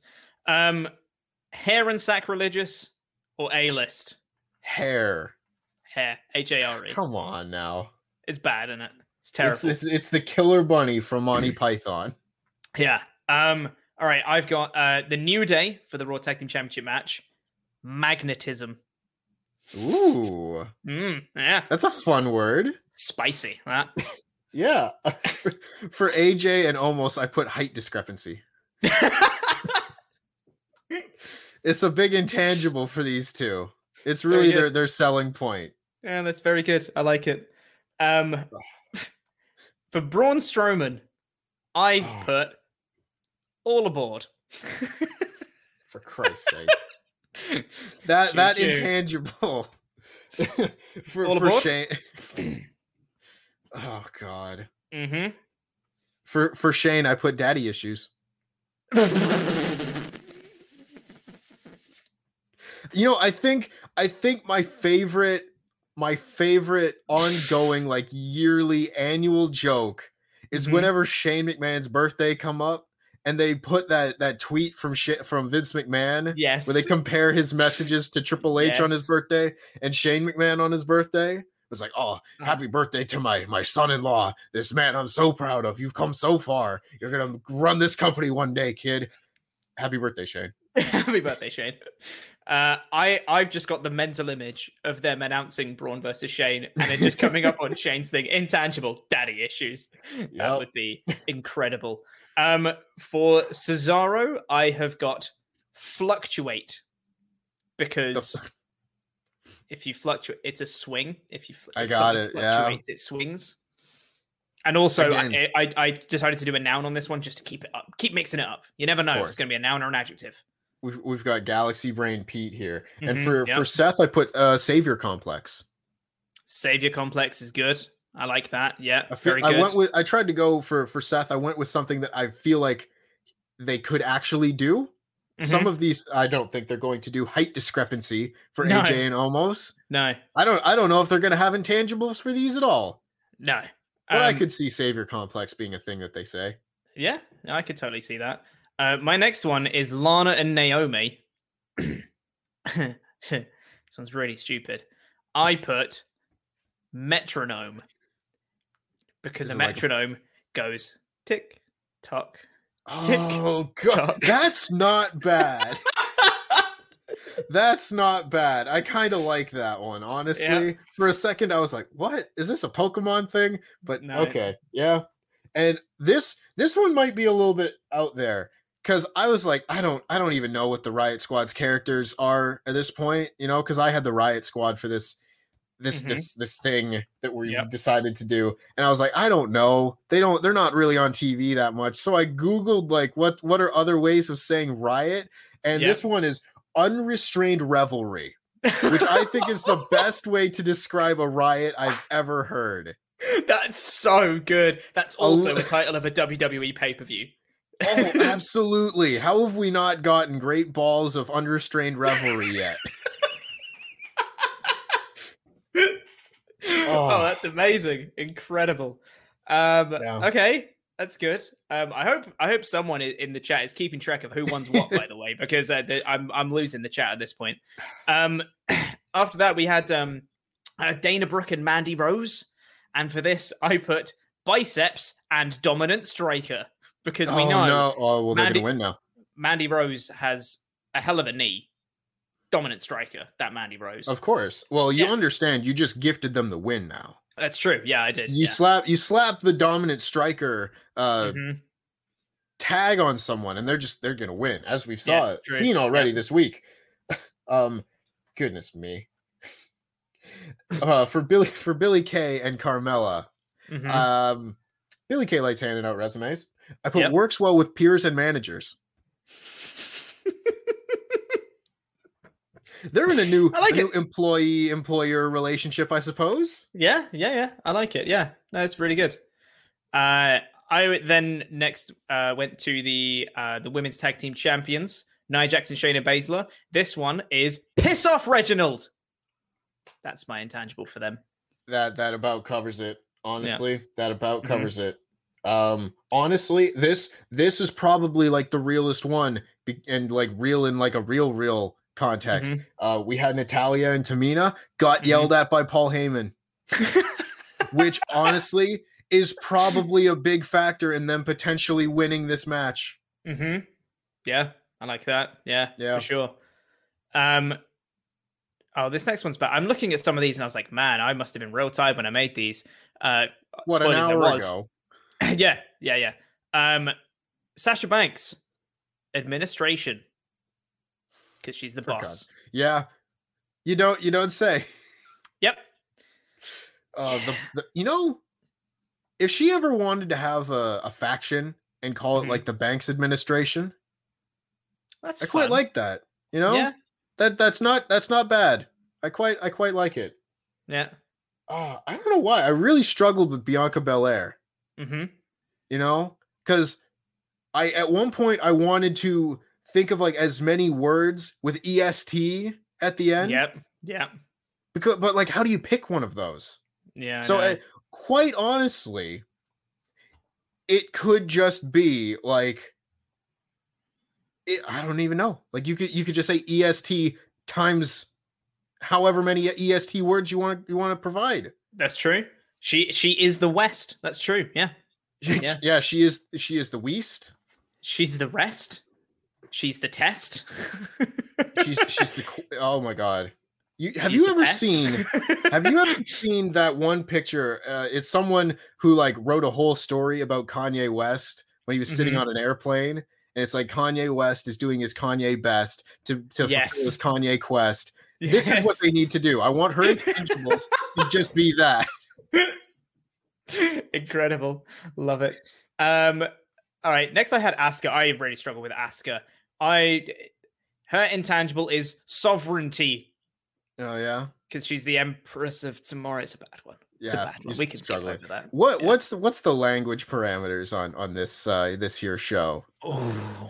Hair and sacrilegious or A-list? Hair. H-A-R-E. Come on now. It's bad, isn't it? It's terrible. It's the Killer Bunny from Monty Python. Yeah. All right, I've got the New Day for the Raw Tag Team Championship match. Magnetism. Ooh. Yeah. That's a fun word. Spicy, that. Yeah. For AJ and Omos, I put height discrepancy. It's a big intangible for these two. It's really their selling point. Yeah, that's very good. I like it. For Braun Strowman, I put all aboard. For Christ's sake. That intangible. for Shane. Oh God. Mm-hmm. For Shane, I put daddy issues. I think my favorite ongoing like yearly annual joke is whenever Shane McMahon's birthday come up and they put that tweet from Vince McMahon, yes, where they compare his messages to Triple H on his birthday and Shane McMahon on his birthday. It's like, oh, happy birthday to my son-in-law. This man I'm so proud of. You've come so far. You're gonna run this company one day, kid. Happy birthday, Shane. Happy birthday, Shane. I've just got the mental image of them announcing Braun versus Shane and it just coming up on Shane's thing, intangible daddy issues. Yep. That would be incredible. For Cesaro, I have got fluctuate because if you fluctuate, it's a swing. If it swings. And also, I decided to do a noun on this one just to keep it up, keep mixing it up. You never know if it's going to be a noun or an adjective. We've got Galaxy Brain Pete here, and for Seth, I put Savior Complex. Savior Complex is good. I like that. Yeah, very good. I tried to go for Seth. I went with something that I feel like they could actually do. Some of these, I don't think they're going to do. Height discrepancy for AJ and Omos. No, I don't know if they're going to have intangibles for these at all. No, but I could see Savior Complex being a thing that they say. Yeah, I could totally see that. My next one is Lana and Naomi. This one's really stupid. I put metronome because a metronome goes tick tock. Oh God, that's not bad. That's not bad. I kind of like that one, honestly. Yeah. For a second, I was like, "What is this? A Pokemon thing?" But no. Okay, yeah. And this one might be a little bit out there because I was like, I don't even know what the Riot Squad's characters are at this point, because I had the Riot Squad for this thing that we decided to do, and I was like, I don't know. They're not really on TV that much, so I googled like what are other ways of saying riot, and this one is unrestrained revelry, which I think is the best way to describe a riot I've ever heard. That's so good. That's also a title of a WWE pay-per-view. Oh, absolutely. How have we not gotten great balls of unrestrained revelry yet? Oh, that's amazing. Incredible. Okay, that's good. I hope someone in the chat is keeping track of who wants what, by the way, because I'm losing the chat at this point. After that, we had Dana Brooke and Mandy Rose. And for this, I put biceps and dominant striker because we know. No. Oh, well, they're going to win now. Mandy Rose has a hell of a knee. Dominant striker, that Mandy Rose. Of course. Well, you understand. You just gifted them the win now. That's true. Yeah, I did. You slap the dominant striker tag on someone, and they're going to win, as we've seen already this week. Goodness me. For Billy Kay and Carmella, Billy Kay likes handing out resumes. I put works well with peers and managers. They're in a new employee-employer relationship, I suppose. Yeah. I like it. Yeah, that's really good. I then next went to the women's tag team champions, Nia Jax and Shayna Baszler. This one is piss off Reginald. That's my intangible for them. That about covers it. Honestly, that about covers it. Honestly, this is probably like the realest one, and like real in like a real context. We had Natalya and Tamina got yelled at by Paul Heyman, which honestly is probably a big factor in them potentially winning this match. Yeah, I like that. Yeah, for sure. Oh, this next one's bad. I'm looking at some of these and I was like, man, I must have been real tired when I made these. What, an hour ago? Yeah. Sasha Banks, administration, because she's the boss. God. Yeah, you don't say. Yep. If she ever wanted to have a faction and call it like the Banks administration, I quite like that. Yeah. That's not bad. I quite like it. Yeah. I don't know why. I really struggled with Bianca Belair. Mm-hmm. Because at one point I wanted to think of like as many words with EST at the end. Yep. Yeah. But like, how do you pick one of those? Yeah. So quite honestly, it could just be like, I don't even know. Like you could just say EST times however many EST words you want to provide. That's true. She is the West. That's true. Yeah. Yeah. She is the West. She's the rest. She's the test. she's the. Oh my God. Have you ever seen that one picture? It's someone who like wrote a whole story about Kanye West when he was sitting on an airplane. And it's like Kanye West is doing his Kanye best to fulfill his Kanye quest. Yes. This is what they need to do. I want her intangibles to just be that. Incredible. Love it. All right. Next I had Asuka. I really struggle with Asuka. Her intangible is sovereignty. Oh yeah? Because she's the Empress of Tomorrow. It's a bad one. It's a bad one. We can skip over that. What's the language parameters on this this here show? Oh,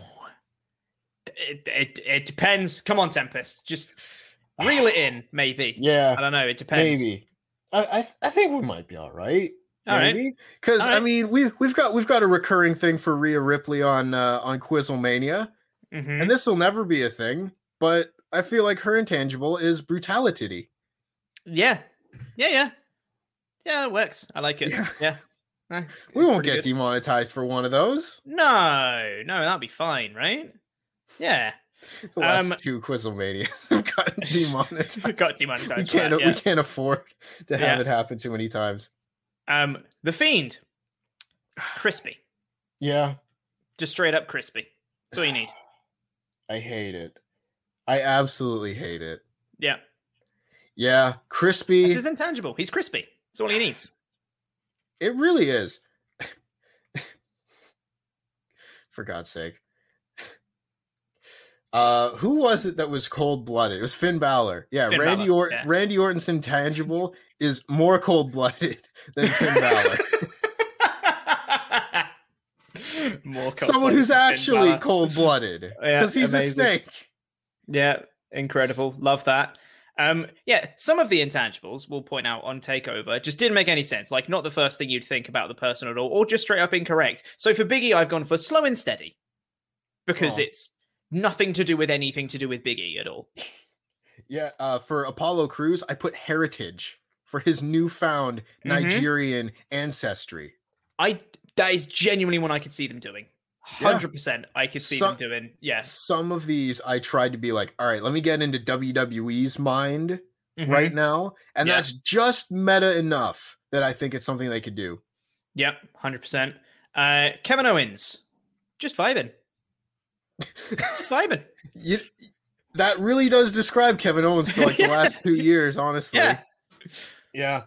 it depends. Come on, Tempest, just reel it in. Maybe. Yeah. I don't know. It depends. Maybe. I think we might be all right. Maybe. Because I mean we've got a recurring thing for Rhea Ripley on Quizlemania, and this will never be a thing. But I feel like her intangible is brutality. Yeah. Yeah, it works. I like it. Yeah. We won't get demonetized for one of those. No, that'll be fine, right? Yeah. The last two Quizlemanias have gotten demonetized. Got demonetized. We can't afford to have it happen too many times. The Fiend. Crispy. Yeah. Just straight up crispy. That's all you need. I hate it. I absolutely hate it. Yeah. Yeah, crispy. This is intangible. He's crispy. That's all he needs. It really is. For God's sake. Who was it that was cold-blooded? It was Finn Balor. Yeah, Randy Orton's intangible is more cold-blooded than Finn Balor. Someone who's actually cold-blooded. Because he's amazing. A snake. Yeah, incredible. Love that. Some of the intangibles we'll point out on TakeOver just didn't make any sense. Like, not the first thing you'd think about the person at all, or just straight up incorrect. So for Big E, I've gone for slow and steady because it's nothing to do with anything to do with Big E at all. Yeah, for Apollo Crews, I put heritage for his newfound Nigerian ancestry. That is genuinely one I could see them doing. 100% I could see them doing. Yes. Some of these I tried to be like, all right, let me get into WWE's mind right now. And that's just meta enough that I think it's something they could do. Yep, 100%. Kevin Owens, just vibing. That really does describe Kevin Owens for like the last 2 years, honestly. Yeah.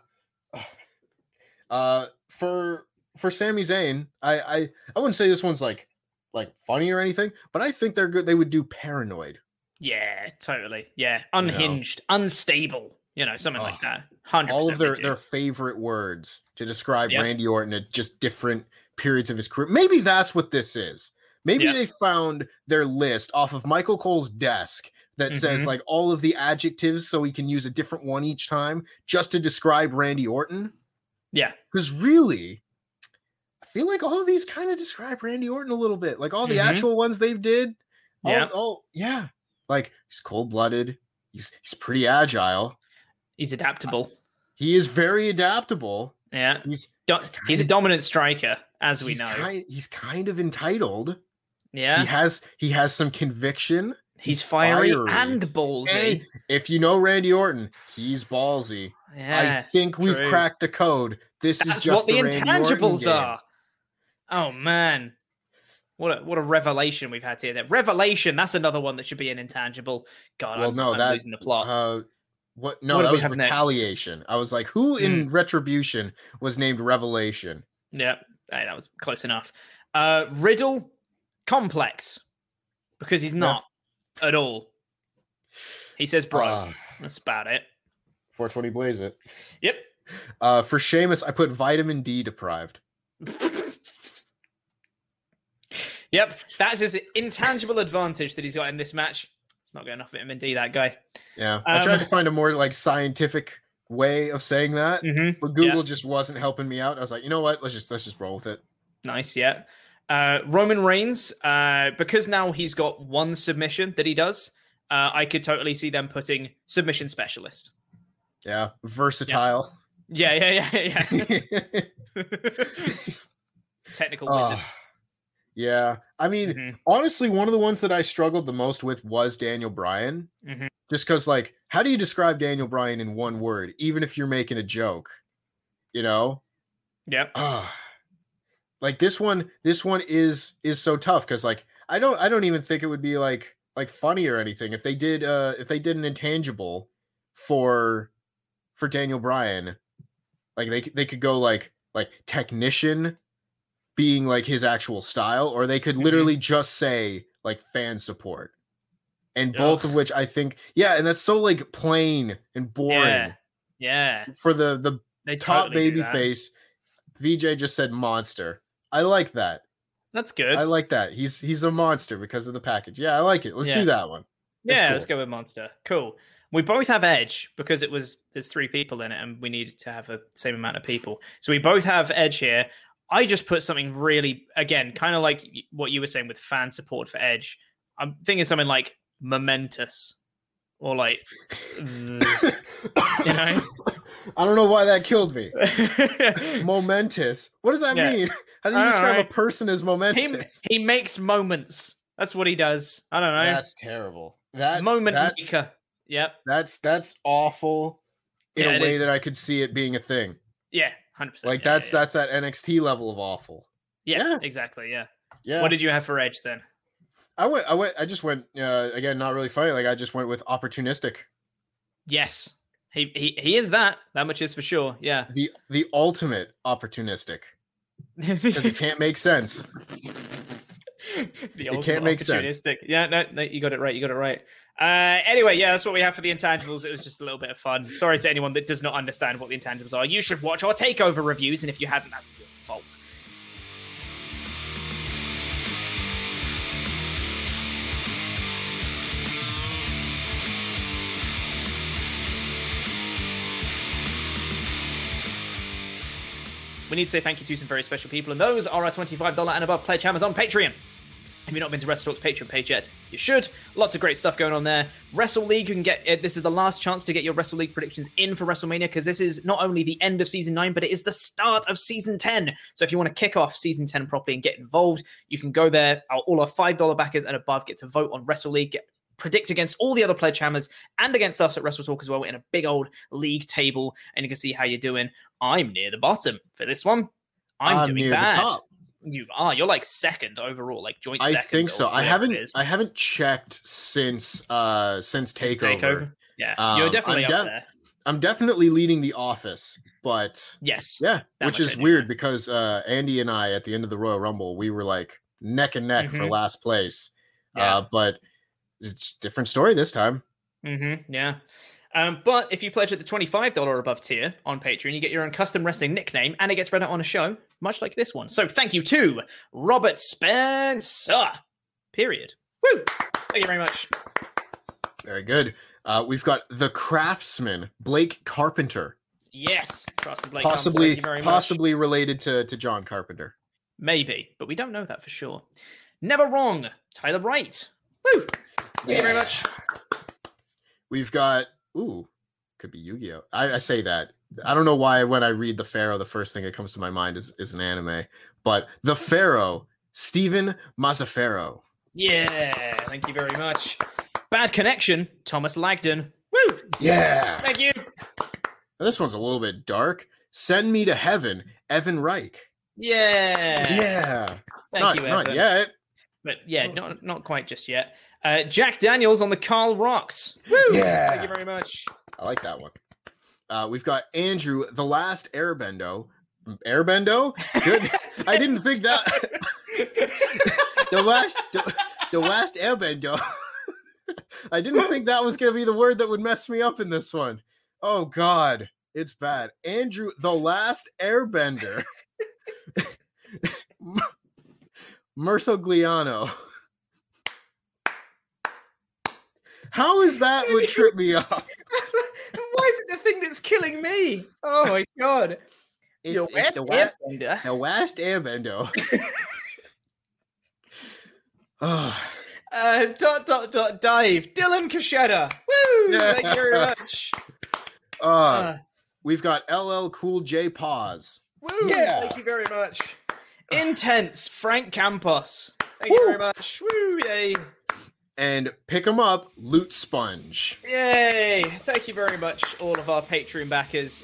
For Sami Zayn, I wouldn't say this one's like funny or anything, but I think they're good. They would do Paranoid. Yeah, totally. Yeah, unhinged, unstable. Something like that. 100%. All of their favorite words to describe Randy Orton at just different periods of his career. Maybe that's what this is. Maybe they found their list off of Michael Cole's desk that says like all of the adjectives, so he can use a different one each time just to describe Randy Orton. Yeah, because really, I feel like all of these kind of describe Randy Orton a little bit. Like all the actual ones they did. Like he's cold-blooded. He's pretty agile. He's adaptable. He is very adaptable. Yeah, he's a dominant striker, as we know. He's kind of entitled. Yeah, he has some conviction. He's fiery and ballsy. And if you know Randy Orton, he's ballsy. Yeah, I think we've cracked the code. That's is just what the intangibles are. Oh man, what a revelation we've had here. Revelation. That's another one that should be an intangible. God, I'm losing the plot. What? No, that was Retaliation. Next? I was like, who in Retribution was named Revelation? Yeah, hey, that was close enough. Riddle, complex, because he's not at all. He says, "Bro." That's about it. 420 blaze it. Yep. For Sheamus, I put vitamin D deprived. Yep, that's his intangible advantage that he's got in this match. It's not got enough vitamin D, that guy. Yeah, I tried to find a more like scientific way of saying that, but Google just wasn't helping me out. I was like, you know what? Let's just roll with it. Nice, yeah. Roman Reigns, because now he's got one submission that he does, I could totally see them putting submission specialist. Yeah, versatile. Yeah. Technical wizard. Yeah, I mean, honestly, one of the ones that I struggled the most with was Daniel Bryan. Just because, like, how do you describe Daniel Bryan in one word, even if you're making a joke? You know? Yep. Like this one is so tough because, like, I don't even think it would be like funny or anything if they did an intangible for Daniel Bryan. Like they could go like technician being like his actual style, or they could literally just say like fan support, and both of which I think, and that's so like plain and boring. Yeah. For the top baby face, VJ just said monster. I like that. That's good. I like that. He's a monster because of the package. Yeah, I like it. Let's do that one. That's cool. Let's go with monster. Cool. We both have Edge because there's 3 people in it and we needed to have the same amount of people. So we both have Edge here. I just put something really, again, kind of like what you were saying with fan support for Edge. I'm thinking something like momentous or like, you know? I don't know why that killed me. Momentous. What does that mean? How do you describe a person as momentous? He makes moments. That's what he does. I don't know. That's terrible. Moment maker. Yep. That's awful in a way that I could see it being a thing. Yeah, 100%. Like that's that NXT level of awful. Yeah, exactly. Yeah. What did you have for Edge then? I just went again, not really funny. Like I just went with opportunistic. Yes. He is that much is for sure. Yeah. The ultimate opportunistic. Because it can't make sense. It can't make sense. Yeah, no, you got it right. Anyway, that's what we have for the intangibles. It was just a little bit of fun. Sorry to anyone that does not understand what the intangibles are. You should watch our takeover reviews, and if you haven't, that's your fault. We need to say thank you to some very special people, and those are our $25 and above pledge hammers on Patreon. If you've not been to WrestleTalk's Patreon page yet, you should. Lots of great stuff going on there. Wrestle League, you can get this is the last chance to get your Wrestle League predictions in for WrestleMania, because this is not only the end of Season 9, but it is the start of Season 10. So if you want to kick off Season 10 properly and get involved, you can go there. All our $5 backers and above get to vote on Wrestle League, predict against all the other pledge hammers and against us at WrestleTalk as well in a big old league table, and you can see how you're doing. I'm near the bottom for this one. I'm doing near bad. The top. You're like second overall, like joint second. I think so. I haven't checked since Takeover. Yeah, you're definitely up there. I'm definitely leading The Office, but yes, which is weird because Andy and I at the end of the Royal Rumble, we were like neck and neck for last place. But it's a different story this time. Yeah. But if you pledge at the $25 or above tier on Patreon, you get your own custom wrestling nickname, and it gets read out on a show, much like this one. So thank you to Robert Spencer. Period. Woo! Thank you very much. Very good. We've got the Craftsman, Blake Carpenter. Yes, Blake possibly related to John Carpenter. Maybe, but we don't know that for sure. Never wrong, Tyler Wright. Woo! Thank you very much. We've got could be Yu-Gi-Oh. I say that. I don't know why when I read the Pharaoh, the first thing that comes to my mind is an anime. But the Pharaoh, Steven Mazzaferro. Yeah, thank you very much. Bad connection, Thomas Lagden. Woo! Yeah. Thank you. This one's a little bit dark. Send Me to Heaven, Evan Reich. Yeah. Yeah. Thank you, Evan. Not yet. But yeah, not quite just yet. Jack Daniels on the Carl Rocks. Woo! Yeah. Thank you very much. I like that one. We've got Andrew, The Last Airbendo. Airbendo? Good. I didn't think that. the last Airbendo. I didn't think that was going to be the word that would mess me up in this one. Oh, God. It's bad. Andrew, The Last Airbender. Mersogliano. How is that would trip me up? Why is it the thing that's killing me? Oh, my God. The Last Airbender. Oh. Dive. Dylan Kasheda. Woo! Yeah. Thank you very much. We've got LL Cool J Pause. Woo! Yeah. Thank you very much. Intense Frank Campos. Thank you very much. Woo! Yay. And pick 'em up, Loot Sponge. Yay! Thank you very much, all of our Patreon backers.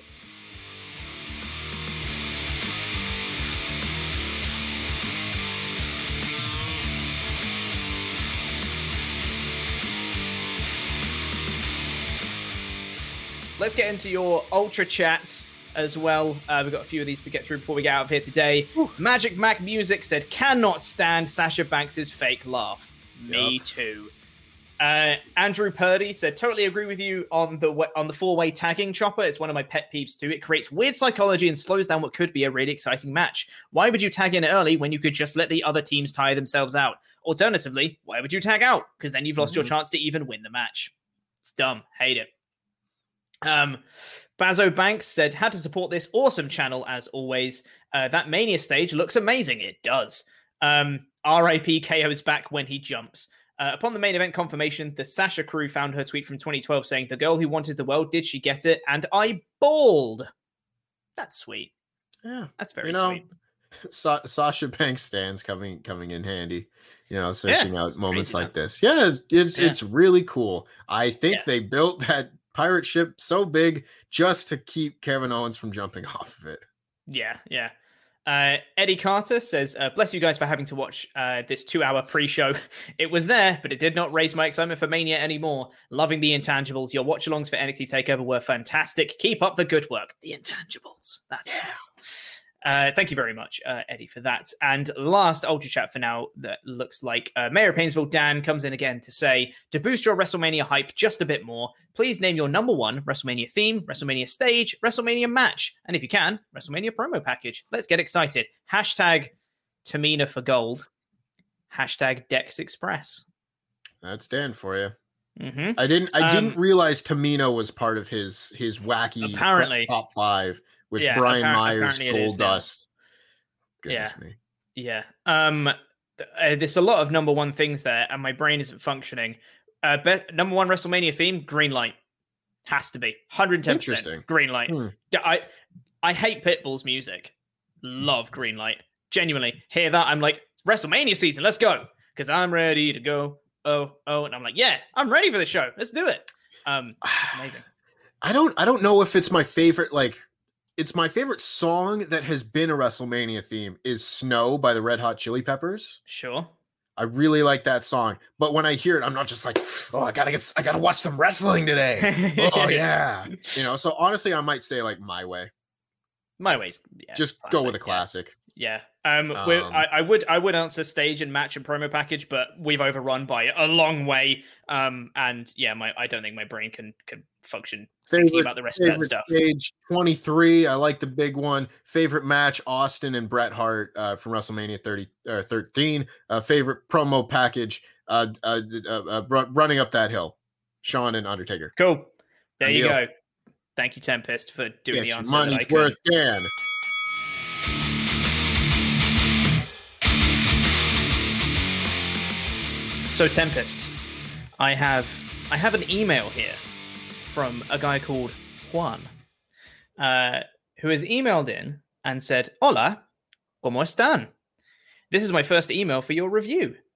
Let's get into your Ultra Chats as well. We've got a few of these to get through before we get out of here today. Whew. Magic Mac Music said, cannot stand Sasha Banks' fake laugh. Me too. Andrew Purdy said, totally agree with you on the four-way tagging chopper. It's one of my pet peeves too. It creates weird psychology and slows down what could be a really exciting match. Why would you tag in early when you could just let the other teams tire themselves out? Alternatively, why would you tag out? Because then you've lost your chance to even win the match. It's dumb. Hate it. Bazo Banks said, how to support this awesome channel as always. That Mania stage looks amazing. It does. RIP KO's back when he jumps. Upon the main event confirmation, the Sasha crew found her tweet from 2012 saying, the girl who wanted the world, did she get it? And I bawled. That's sweet. Yeah. That's very sweet. Sasha Banks stands coming in handy, searching out moments like this. Yeah, it's really cool. I think they built that pirate ship so big just to keep Kevin Owens from jumping off of it. Yeah. Eddie Carter says, bless you guys for having to watch this 2-hour pre-show. It was there, but it did not raise my excitement for Mania anymore. Loving the intangibles. Your watch-alongs for NXT TakeOver were fantastic. Keep up the good work. The intangibles. That's us. Thank you very much, Eddie, for that. And last Ultra Chat for now, that looks like Mayor of Painesville Dan comes in again to say, to boost your WrestleMania hype just a bit more, please name your number one WrestleMania theme, WrestleMania stage, WrestleMania match, and if you can, WrestleMania promo package. Let's get excited. Hashtag Tamina for gold. Hashtag Dex Express. That's Dan for you. Mm-hmm. I didn't realize Tamina was part of his wacky apparently top 5. With Brian Myers, Goldust. Goodness me. Yeah. There's a lot of number one things there, and my brain isn't functioning. Number one WrestleMania theme, green light. Has to be. 110% green light. I hate Pitbull's music. Love green light. Genuinely. Hear that? I'm like, WrestleMania season, let's go. Because I'm ready to go. Oh. And I'm like, yeah, I'm ready for the show. Let's do it. It's amazing. I don't know if it's my favorite, it's my favorite song that has been a WrestleMania theme is Snow by the Red Hot Chili Peppers. Sure. I really like that song. But when I hear it, I'm not just like, oh, I gotta watch some wrestling today. Oh yeah. So honestly, I might say My Way. My Way's just classic, go with a classic. Yeah. I would answer stage and match and promo package, but we've overrun by a long way. And yeah, I don't think my brain can function thinking about the rest of that stuff. Stage 23, I like the big one. Favorite match, Austin and Bret Hart from WrestleMania 13. Favorite promo package, running up that hill, Shawn and Undertaker. Cool. There you go. Thank you, Tempest, for doing the answer. Money's worth, Dan. So Tempest, I have an email here from a guy called Juan, who has emailed in and said, Hola, ¿cómo están? This is my first email for your review.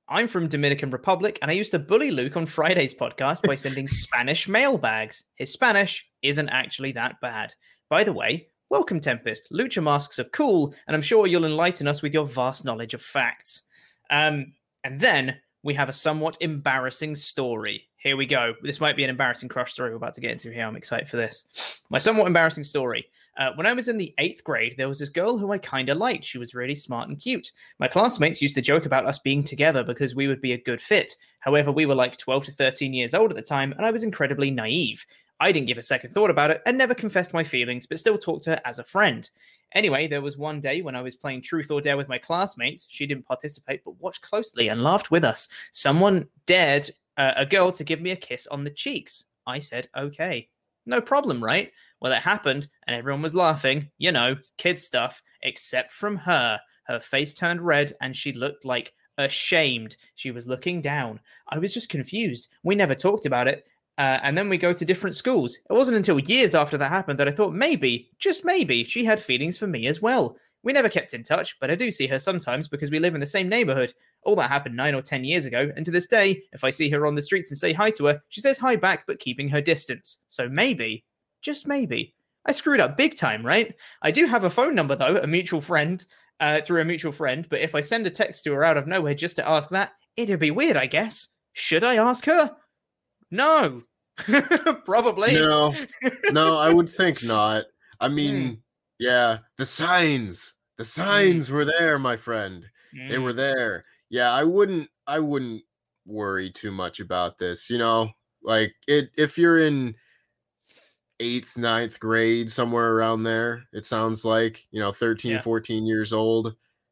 I'm from Dominican Republic, and I used to bully Luke on Friday's podcast by sending Spanish mailbags. His Spanish isn't actually that bad. By the way, welcome, Tempest. Lucha masks are cool, and I'm sure you'll enlighten us with your vast knowledge of facts. And then we have a somewhat embarrassing story. Here we go. This might be an embarrassing crush story we're about to get into here. I'm excited for this. My somewhat embarrassing story. When I was in the 8th grade, there was this girl who I kind of liked. She was really smart and cute. My classmates used to joke about us being together because we would be a good fit. However, we were like 12 to 13 years old at the time, and I was incredibly naive. I didn't give a second thought about it and never confessed my feelings, but still talked to her as a friend. Anyway, there was one day when I was playing Truth or Dare with my classmates. She didn't participate, but watched closely and laughed with us. Someone dared a girl to give me a kiss on the cheeks. I said, okay. No problem, right? Well, it happened, and everyone was laughing. You know, kid stuff, except from her. Her face turned red, and she looked like ashamed. She was looking down. I was just confused. We never talked about it. And then we go to different schools. It wasn't until years after that happened that I thought maybe, just maybe, she had feelings for me as well. We never kept in touch, but I do see her sometimes because we live in the same neighborhood. All that happened 9 or 10 years ago, and to this day, if I see her on the streets and say hi to her, she says hi back, but keeping her distance. So maybe, just maybe, I screwed up big time, right? I do have a phone number, though, a mutual friend, through a mutual friend, but if I send a text to her out of nowhere just to ask that, it'd be weird, I guess. Should I ask her? No. Probably. No, I would think not. I mean, yeah, the signs were there, my friend. They were there. Yeah, I wouldn't worry too much about this. You know, like if you're in 8th, 9th grade, somewhere around there, it sounds like, 13, 14 years old.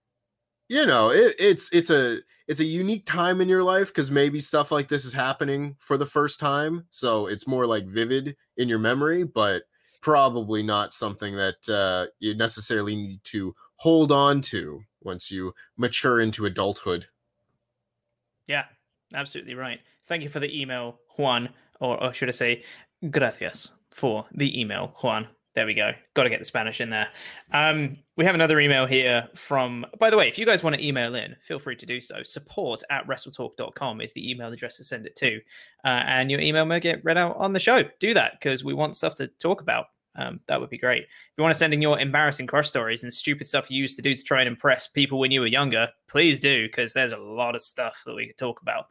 It's a unique time in your life because maybe stuff like this is happening for the first time. So it's more like vivid in your memory, but probably not something that you necessarily need to hold on to once you mature into adulthood. Yeah, absolutely right. Thank you for the email, Juan, or should I say, gracias for the email, Juan. There we go. Got to get the Spanish in there. We have another email here from, by the way, if you guys want to email in, feel free to do so. support@wrestletalk.com is the email address to send it to. And your email may get read out on the show. Do that because we want stuff to talk about. That would be great. If you want to send in your embarrassing crush stories and stupid stuff you used to do to try and impress people when you were younger, please do, because there's a lot of stuff that we could talk about.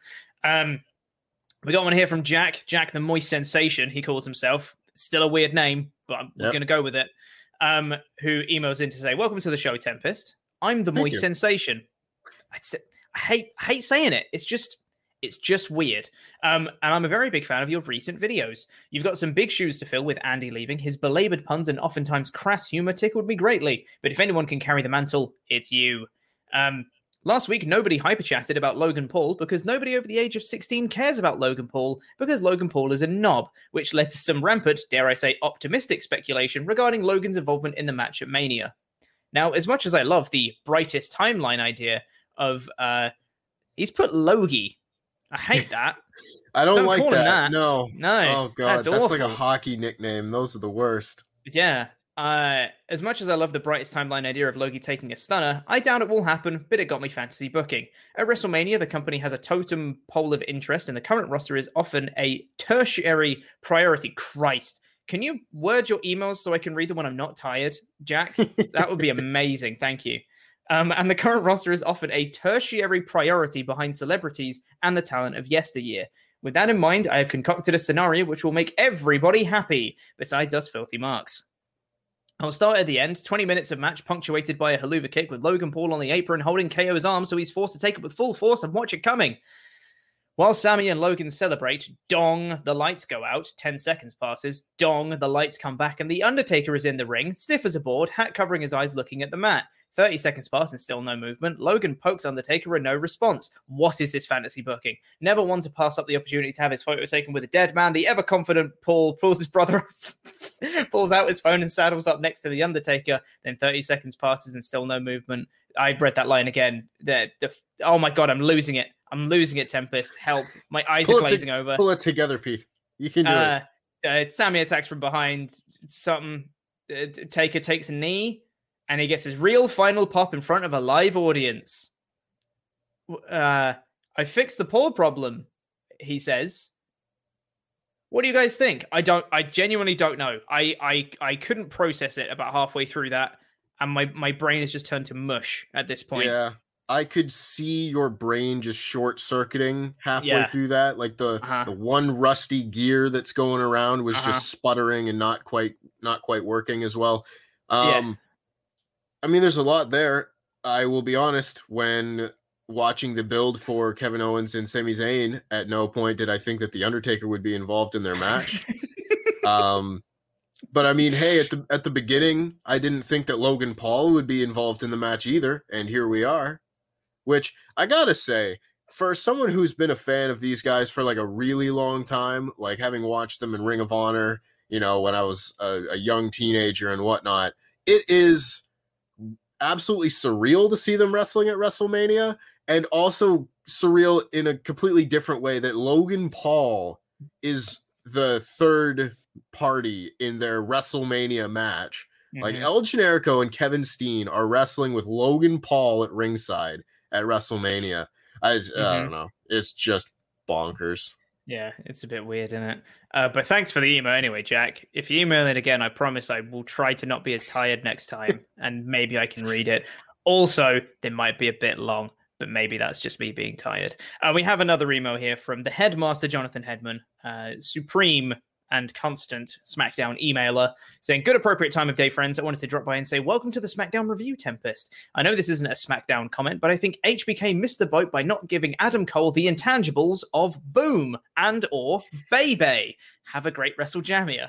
We got one here from Jack the Moist Sensation, he calls himself. Still a weird name, but we're going to go with it. Who emails in to say, welcome to the show, Tempest. I'm the Moist Sensation. I hate saying it. It's just weird. And I'm a very big fan of your recent videos. You've got some big shoes to fill with Andy leaving. His belabored puns and oftentimes crass humor tickled me greatly. But if anyone can carry the mantle, it's you. Last week, nobody hyper-chatted about Logan Paul because nobody over the age of 16 cares about Logan Paul because Logan Paul is a knob, which led to some rampant, dare I say, optimistic speculation regarding Logan's involvement in the match at Mania. Now, as much as I love the brightest timeline idea of, he's put Logie. I hate that. I don't like that. No. Oh, God. That's like a hockey nickname. Those are the worst. Yeah. As much as I love the brightest timeline idea of Logie taking a stunner, I doubt it will happen, but it got me fantasy booking. At WrestleMania, the company has a totem pole of interest, and the current roster is often a tertiary priority. Christ. Can you word your emails so I can read them when I'm not tired, Jack? That would be amazing. Thank you. And the current roster is often a tertiary priority behind celebrities and the talent of yesteryear. With that in mind, I have concocted a scenario which will make everybody happy, besides us filthy marks. I'll start at the end, 20 minutes of match punctuated by a haluva kick with Logan Paul on the apron holding KO's arm so he's forced to take it with full force and watch it coming. While Sammy and Logan celebrate, dong, the lights go out, 10 seconds passes, dong, the lights come back and The Undertaker is in the ring, stiff as a board, hat covering his eyes looking at the mat. 30 seconds pass and still no movement. Logan pokes Undertaker and no response. What is this fantasy booking? Never one to pass up the opportunity to have his photo taken with a dead man. The ever-confident Paul pulls his brother pulls out his phone and saddles up next to The Undertaker. Then 30 seconds passes and still no movement. I've read that line again. Oh my God, I'm losing it. I'm losing it, Tempest. Help. My eyes are glazing over. Pull it together, Pete. You can do it. Sammy attacks from behind. Taker takes a knee. And he gets his real final pop in front of a live audience. I I fixed the poll problem, he says. What do you guys think? I genuinely don't know. I couldn't process it about halfway through that, and my brain has just turned to mush at this point. Yeah. I could see your brain just short circuiting halfway through that. Like the one rusty gear that's going around was just sputtering and not quite working as well. I mean, there's a lot there. I will be honest, when watching the build for Kevin Owens and Sami Zayn, at no point did I think that The Undertaker would be involved in their match. But I mean, hey, at the beginning, I didn't think that Logan Paul would be involved in the match either, and here we are. Which, I gotta say, for someone who's been a fan of these guys for like a really long time, like having watched them in Ring of Honor, you know, when I was a young teenager and whatnot, it is absolutely surreal to see them wrestling at WrestleMania, and also surreal in a completely different way that Logan Paul is the third party in their WrestleMania match. Like El Generico and Kevin Steen are wrestling with Logan Paul at ringside at WrestleMania. I don't know. It's just bonkers. Yeah, it's a bit weird, isn't it? But thanks for the email anyway, Jack. If you email it again, I promise I will try to not be as tired next time, and maybe I can read it. Also, they might be a bit long, but maybe that's just me being tired. We have another email here from the headmaster, Jonathan Hedman, supreme and constant SmackDown emailer, saying, good appropriate time of day, friends. I wanted to drop by and say, welcome to the SmackDown review, Tempest. I know this isn't a SmackDown comment, but I think HBK missed the boat by not giving Adam Cole the intangibles of Boom and or Baby. Have a great WrestleJamia.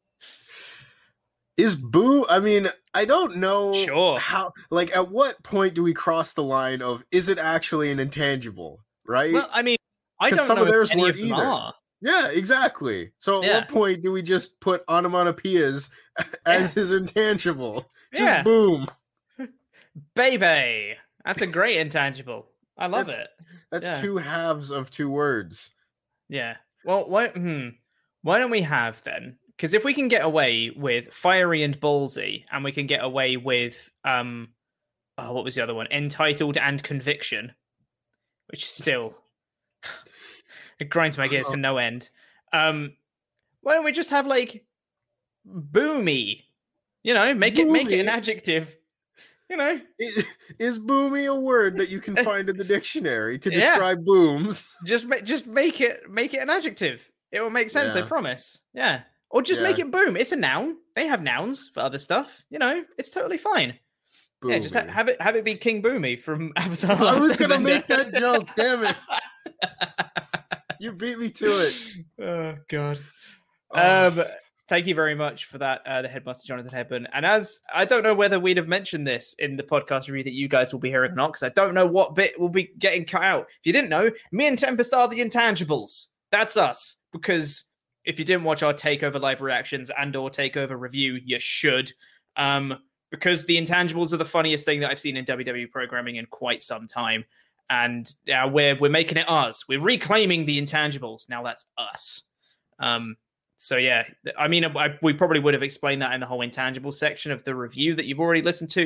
Is Boom, I mean, I don't know Sure. how, like, at what point do we cross the line of, is it actually an intangible, right? Well, I mean, I don't some know of theirs if any weren't of them either. are. Yeah, exactly. So at what point do we just put onomatopoeias as his intangible? Just Boom. Baby. That's a great intangible. I love it. That's two halves of two words. Yeah. Well, why don't we have then? Because if we can get away with Fiery and Ballsy, and we can get away with what was the other one? Entitled and Conviction, which is still it grinds my gears to no end. Why don't we just have like Boomy? You know, make it an adjective. You know, is Boomy a word that you can find in the dictionary to describe booms? Just make it an adjective. It will make sense. I promise. Yeah. Or just make it Boom. It's a noun. They have nouns for other stuff. You know, it's totally fine. Boomy. Yeah, just have it be King Boomy from Avatar. I was going to make that joke. Damn it. You beat me to it. Oh, God. Thank you very much for that, the headmaster, Jonathan Hedman. And as I don't know whether we'd have mentioned this in the podcast review that you guys will be hearing or not, because I don't know what bit will be getting cut out. If you didn't know, me and Tempest are the intangibles. That's us. Because if you didn't watch our Takeover live reactions and or Takeover review, you should. Because the intangibles are the funniest thing that I've seen in WWE programming in quite some time. And now we're making it us. We're reclaiming the intangibles. Now that's us. So yeah, I mean, we probably would have explained that in the whole intangible section of the review that you've already listened to.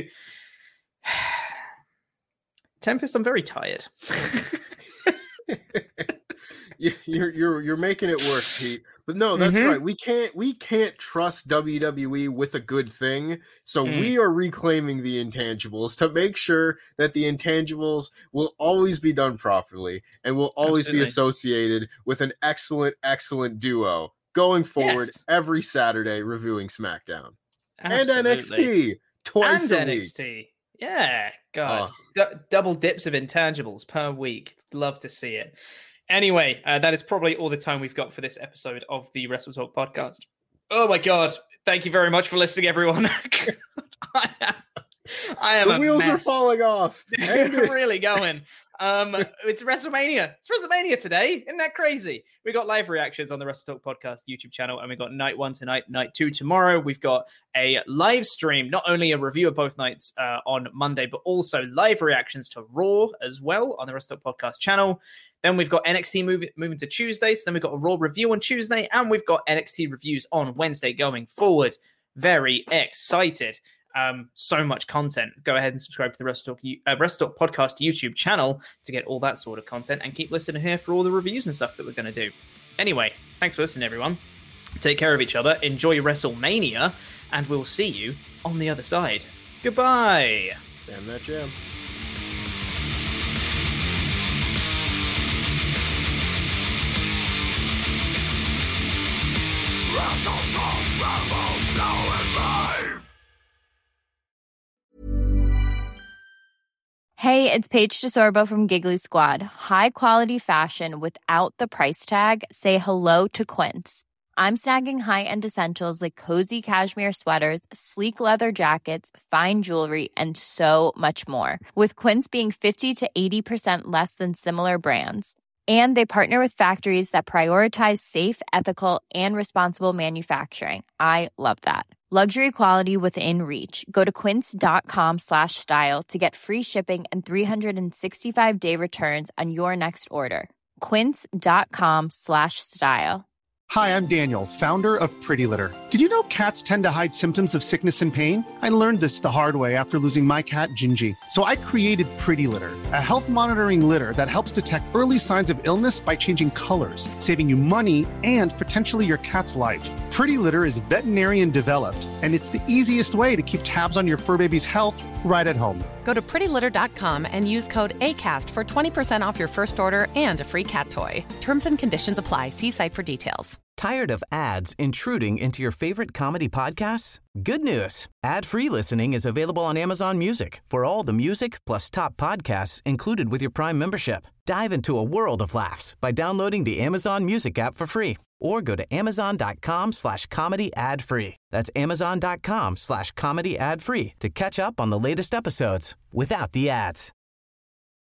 Tempest, I'm very tired. You're making it work, Pete. But no, that's right. We can't trust WWE with a good thing. So we are reclaiming the intangibles to make sure that the intangibles will always be done properly and will always be associated with an excellent duo going forward every Saturday reviewing SmackDown. Absolutely. And NXT twice a week. NXT. Yeah, God. Double dips of intangibles per week. Love to see it. Anyway, that is probably all the time we've got for this episode of the Wrestle Talk podcast. Oh my God. Thank you very much for listening, everyone. I am the wheels are falling off. They're really going. It's WrestleMania. It's WrestleMania today. Isn't that crazy? We got live reactions on the Wrestle Talk podcast YouTube channel, and we got night 1 tonight, night 2 tomorrow. We've got a live stream, not only a review of both nights on Monday, but also live reactions to Raw as well on the Wrestle Talk podcast channel. Then we've got NXT moving to Tuesdays. Then we've got a Raw review on Tuesday, and we've got NXT reviews on Wednesday going forward. Very excited. So much content. Go ahead and subscribe to the WrestleTalk Podcast YouTube channel to get all that sort of content, and keep listening here for all the reviews and stuff that we're going to do. Anyway, thanks for listening, everyone. Take care of each other. Enjoy WrestleMania, and we'll see you on the other side. Goodbye. Damn that jam. Hey, it's Paige DeSorbo from Giggly Squad. High quality fashion without the price tag. Say hello to Quince. I'm snagging high-end essentials like cozy cashmere sweaters, sleek leather jackets, fine jewelry, and so much more. With Quince being 50 to 80% less than similar brands. And they partner with factories that prioritize safe, ethical, and responsible manufacturing. I love that. Luxury quality within reach. Go to quince.com/style to get free shipping and 365-day returns on your next order. Quince.com/style. Hi, I'm Daniel, founder of Pretty Litter. Did you know cats tend to hide symptoms of sickness and pain? I learned this the hard way after losing my cat, Gingy. So I created Pretty Litter, a health monitoring litter that helps detect early signs of illness by changing colors, saving you money and potentially your cat's life. Pretty Litter is veterinarian developed, and it's the easiest way to keep tabs on your fur baby's health right at home. Go to prettylitter.com and use code ACAST for 20% off your first order and a free cat toy. Terms and conditions apply. See site for details. Tired of ads intruding into your favorite comedy podcasts? Good news. Ad-free listening is available on Amazon Music for all the music plus top podcasts included with your Prime membership. Dive into a world of laughs by downloading the Amazon Music app for free or go to amazon.com/comedy ad-free. That's amazon.com/comedy ad-free to catch up on the latest episodes without the ads.